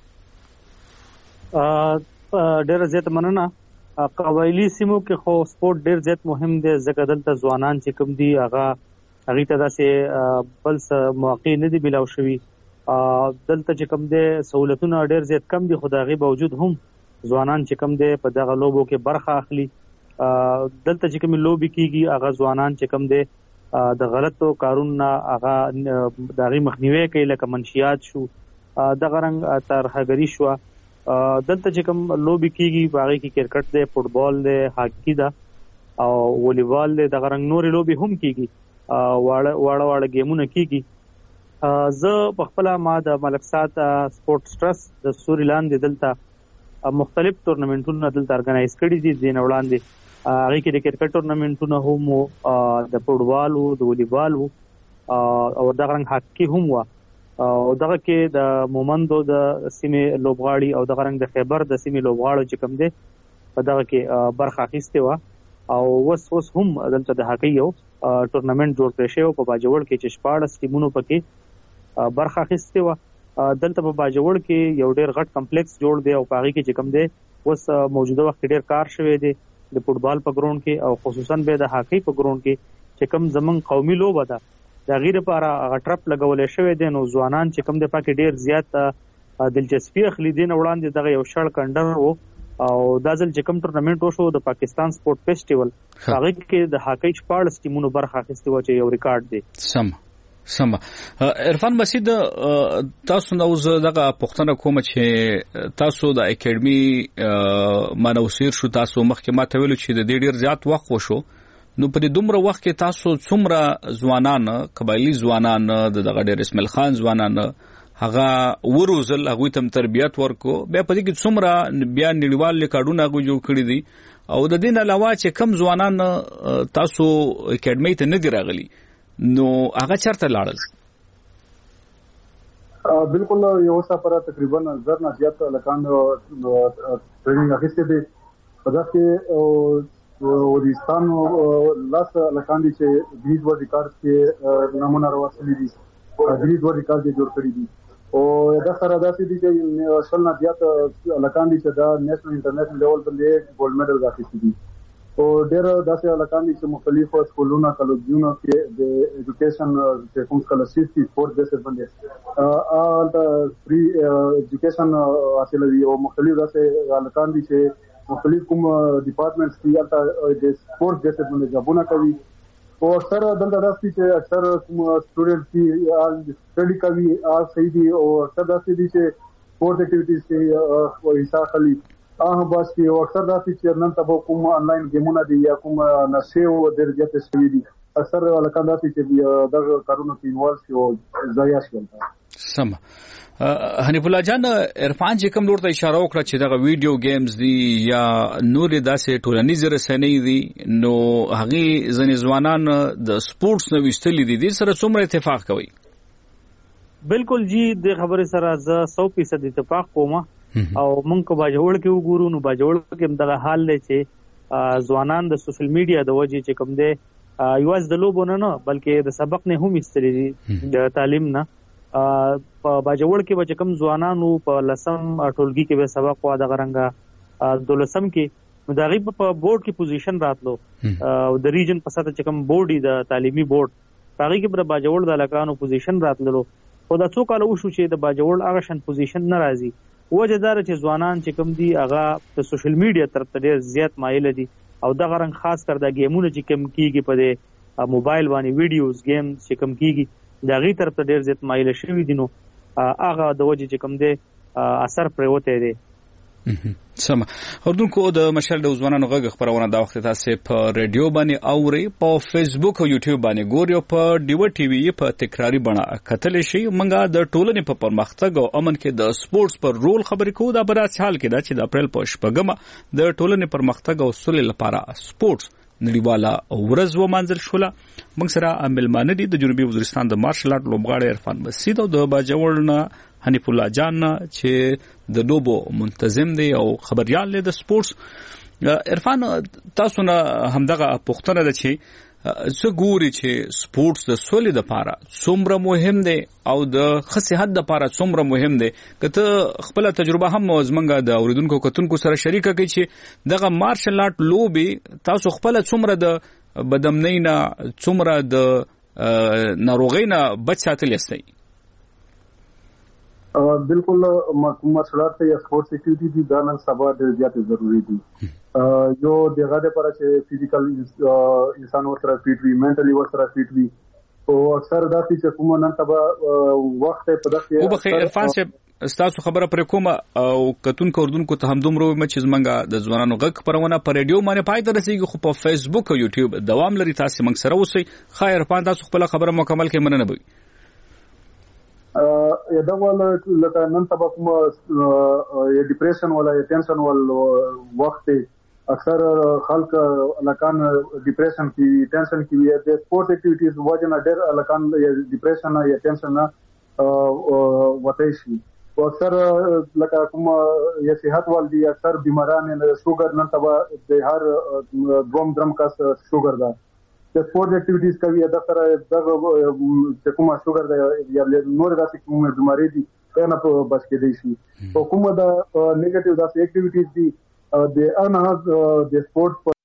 [SPEAKER 14] ا ډېر زیات مننه. قبایلی سیمو کې خو سپورت ډېر زیات مهم دی ځکه دلته ځوانان چې کوم دي هغه هغه ته داسې بل څه موقع نه دی بلاو شوی. دلته چې کوم دي سہولتونه ډېر زیات کم دي خدای غي باوجود هم ځوانان چې کوم دي په دغه لوبو کې برخه اخلي. دلته چې کوم لوبي کیږي هغه ځوانان چې کوم دي د غلطو کارونو هغه دغه مخنیوي کوي لکه منشیات شو دغه رنګ ترهګری شو. دلته چې کوم لوبي کیږي باغې کې کرکټ دی فوټبال دی هاکی دا او والیبال دی دغه رنګ نور لوبي هم کیږي واړه واړه واړه گیمونه کیږي. زه په خپل ما د ملک سات سپورت ټرست د سوریلاند دلته مختلف ټورنمنټونه دلته ارګنایز کړي دي د وړاندې هغه کې د کرکټ ټورنمنټونه هم د فوټبال او د والیبال او د رنګ هاکی هم و او دغه کې د مومندو د سیمې لوبغاړي او د رنګ د خیبر د سیمې لوبغاړو چې کوم دي په دغه کې برخه اخیسته و او وس وس هم دلته د هاکی یو ټورنمنت جوړ کړی شو په باجوړ کې چې شپاړس ټیمونو پکې برخه اخیسته و. دلته په باجوړ کې یو ډېر غټ کمپلیکس جوړ دی او پاغي کې چې کوم دی وس موجوده وخت ډېر کار شوی دی د فوټبال په ګراوند کې او خصوصا به د هاکی په ګراوند کې چې کوم زمون قومي لوبه ده د غیر لپاره غټرپ لګولې شوی دی نو ځوانان چې کوم د پاکي ډېر زیات دلچسپي اخلي دي نو وړاندې دغه یو شړ کندر وو او دا ځل چې کوم ټورنمنت وشو د پاکستان سپورت فیسټیوال هغه کې د هاکی شپږ ټیمونو برخه اخیستې و چې یو ریکارډ دی.
[SPEAKER 1] سم سم عرفان مسید تاسو نو دغه پښتنه کوم چې تاسو د اکیډمي مانوسیر شو تاسو مخکې ماته ویلو چې د ډیر زیات وخت وشو نو په دومره وخت کې تاسو څومره ځوانان قبایلی ځوانان دغه ډیر اسماعیل خان ځوانان هغه وروزل هغه تم تربیت ورکو بیا په دې کې څومره بیا نړیوال لیکاډونه هغه جوړ کړی دي او د دین علاوه چې کم ځوانان تاسو اکیډمي ته نه دی راغلي نو هغه چرته لاړل؟
[SPEAKER 15] بالکل یو څه پر تقریبا زر نه زیات لکان ټریننګ اخیستې دي په داسې ودستان لاس لکان دي چې ګریز ورلد ریکارډ کې نمونه راوستلي دي ګریز ورلد ریکارډ جوړ کړی دي او دا سره داسې دي چې شل نه زیات لکان دي چې دا نېشنل انټرنیشنل لیول باندې ګولډ میډل اخیستي دي او ډېر داسې لکان دي چې مختلف سکولونو کالجونو کې د ایجوکیشن چې کوم سکالرشپ دي فور بیسز باندې ا د فری ایجوکیشن حاصلوي او مختلف داسې لکان دي چې مختلف کوم ډپارټمنټس کې د سپورت بیسز باندې جابونه کوي او اکثر دلته داسې چې اکثر کوم سټوډنټ چې سټډي کوي ا صحیح دي او اکثر داسې دي چې سپورت اکټیویټیز کې حصہ خلی اه بس یو اکثر داسې چې نن تاسو کوم انلاین گیمونه دي یا کوم نشه او درجه شوي دي اکثر لکه داسې چې دغه کارونه کې انوالو شي او ضایع شي.
[SPEAKER 1] سم حنیف الله جان عرفان چې کوم لور ته اشاره وکړه چې دغه ویډیو گیمز دي یا نور داسې ټولنیز رسنۍ دي نو هغه ځنې ځوانان د سپورتس نو وشتلې دي د سره څومره اتفاق کوي؟
[SPEAKER 14] بالکل جی د خبره سره زه سو فیصد اتفاق کوم او مونږ کو باجوړ کې وګورو نو باجوړ کې هم دغه حال دی چې ځوانان د سوشل میډیا د وجې چې کوم دی یواز د لوبونه نه بلکې د سبق نه هم استری دي د تعلیم نه په باجوړ کې به کوم ځوانانو په لسم ټولګي کې به سبق وا د غرنګا د لسم کې نو د غیب په بورډ کې پوزیشن راتلو او د ریجن په ساته چې کوم بورډ د تعلیمي بورډ هغه کې پر باجوړ د لکانو پوزیشن راتلو خو دا څو کال وشو چې د باجوړ هغه شن پوزیشن نه راځي وجه دار چې ځوانان چې کوم دي هغه د سوشل میډیا طرف ته ډېر زیات مایل دي او دغه رنګ خاص کر د گیمونو چې کم کیږي په د موبایل باندې ویډیوز گیم چې کم کیږي د غي طرف ته ډېر زیات مایل شوی دي نو هغه د وجه چې کوم دی اثر پروته دی.
[SPEAKER 1] سم اردوونکو د مشال د ځوانانو غږ خبرونه دا وخت تاسو په رادیو باندې اوري په فیسبوک او یوټیوب باندې ګوري او په ډیو ټي وي په تکراری بڼه کتل شي منګه د ټولنې په پرمختګ او امن کې د سپورتس پر رول خبرې کوو دا برات حال کې دا چې د اپریل په شپږمه د ټولنې پرمختګ او سولې لپاره سپورتس نړیواله ورځ ومانځل شوله. موږ سره ملمانه دي د جنوبي وزیرستان د مارشل آرټ لوبغاړي عرفان مسید او د باجوړ نه حنیف الله جان چې د لوبو منتظم دی او خبريال دی د سپورتس. عرفان تاسو نه همدغه پوښتنه ده چې څه ګوري چې سپورتس د سولې لپاره څومره مهم دی او د خصيحت لپاره څومره مهم دی کته خپل تجربه هم زمونږ د اوریدونکو کتونکو سره شریکه کوي چې دغه مارشل آرټ لوبي تاسو خپل څومره د بدمنۍ نه څومره د ناروغۍ نه بچ ساتل یاستئ؟
[SPEAKER 15] بالکل مارشل آرټ یا سپورتس اکټیویټي دي دا نن سبا ډېر زیات ضروری دي. یو دغه لپاره چې فزیکل انسان ورسره فیټ وي منټلی ورسره فیټ وي او اکثر دا چې کوم نن سبا وخت په دغه
[SPEAKER 1] او بخیر عرفان صاحب ستاسو خبره پر کومه او کتون کوردونکو ته هم دومره مچ زمنګا د ځوانانو غږ خبرونه پر رادیو باندې پای ته رسیدي خو په فیسبوک او یوټیوب دوام لري تاسو موږ سره اوسئ خیر عرفان تاسو خپل خبره مکمل کې مننه وي.
[SPEAKER 15] یا دا ول لکه نن سبا کوم یا ډیپریشن ولا یا ټینشن ول وخت اکثر خلک لکان ډیپریشن کی ټینشن کی یا د سپورت اکټیویټیز وجنه ډېر لکان یا ډیپریشن یا ټینشن وته شي او اکثر لکه کوم یا صحت ول دي اکثر بیماران نه شوګر نن سبا د هر دوم درم کا شوګر دا د سپورت اکټیویټیز کوي د سره دغه چې کومه شوګر یا نور داسې کومه بیماری دي کنه په بس کې دي شي او کومه د نیگیټیو داسې اکټیویټیز دي د ان د سپورت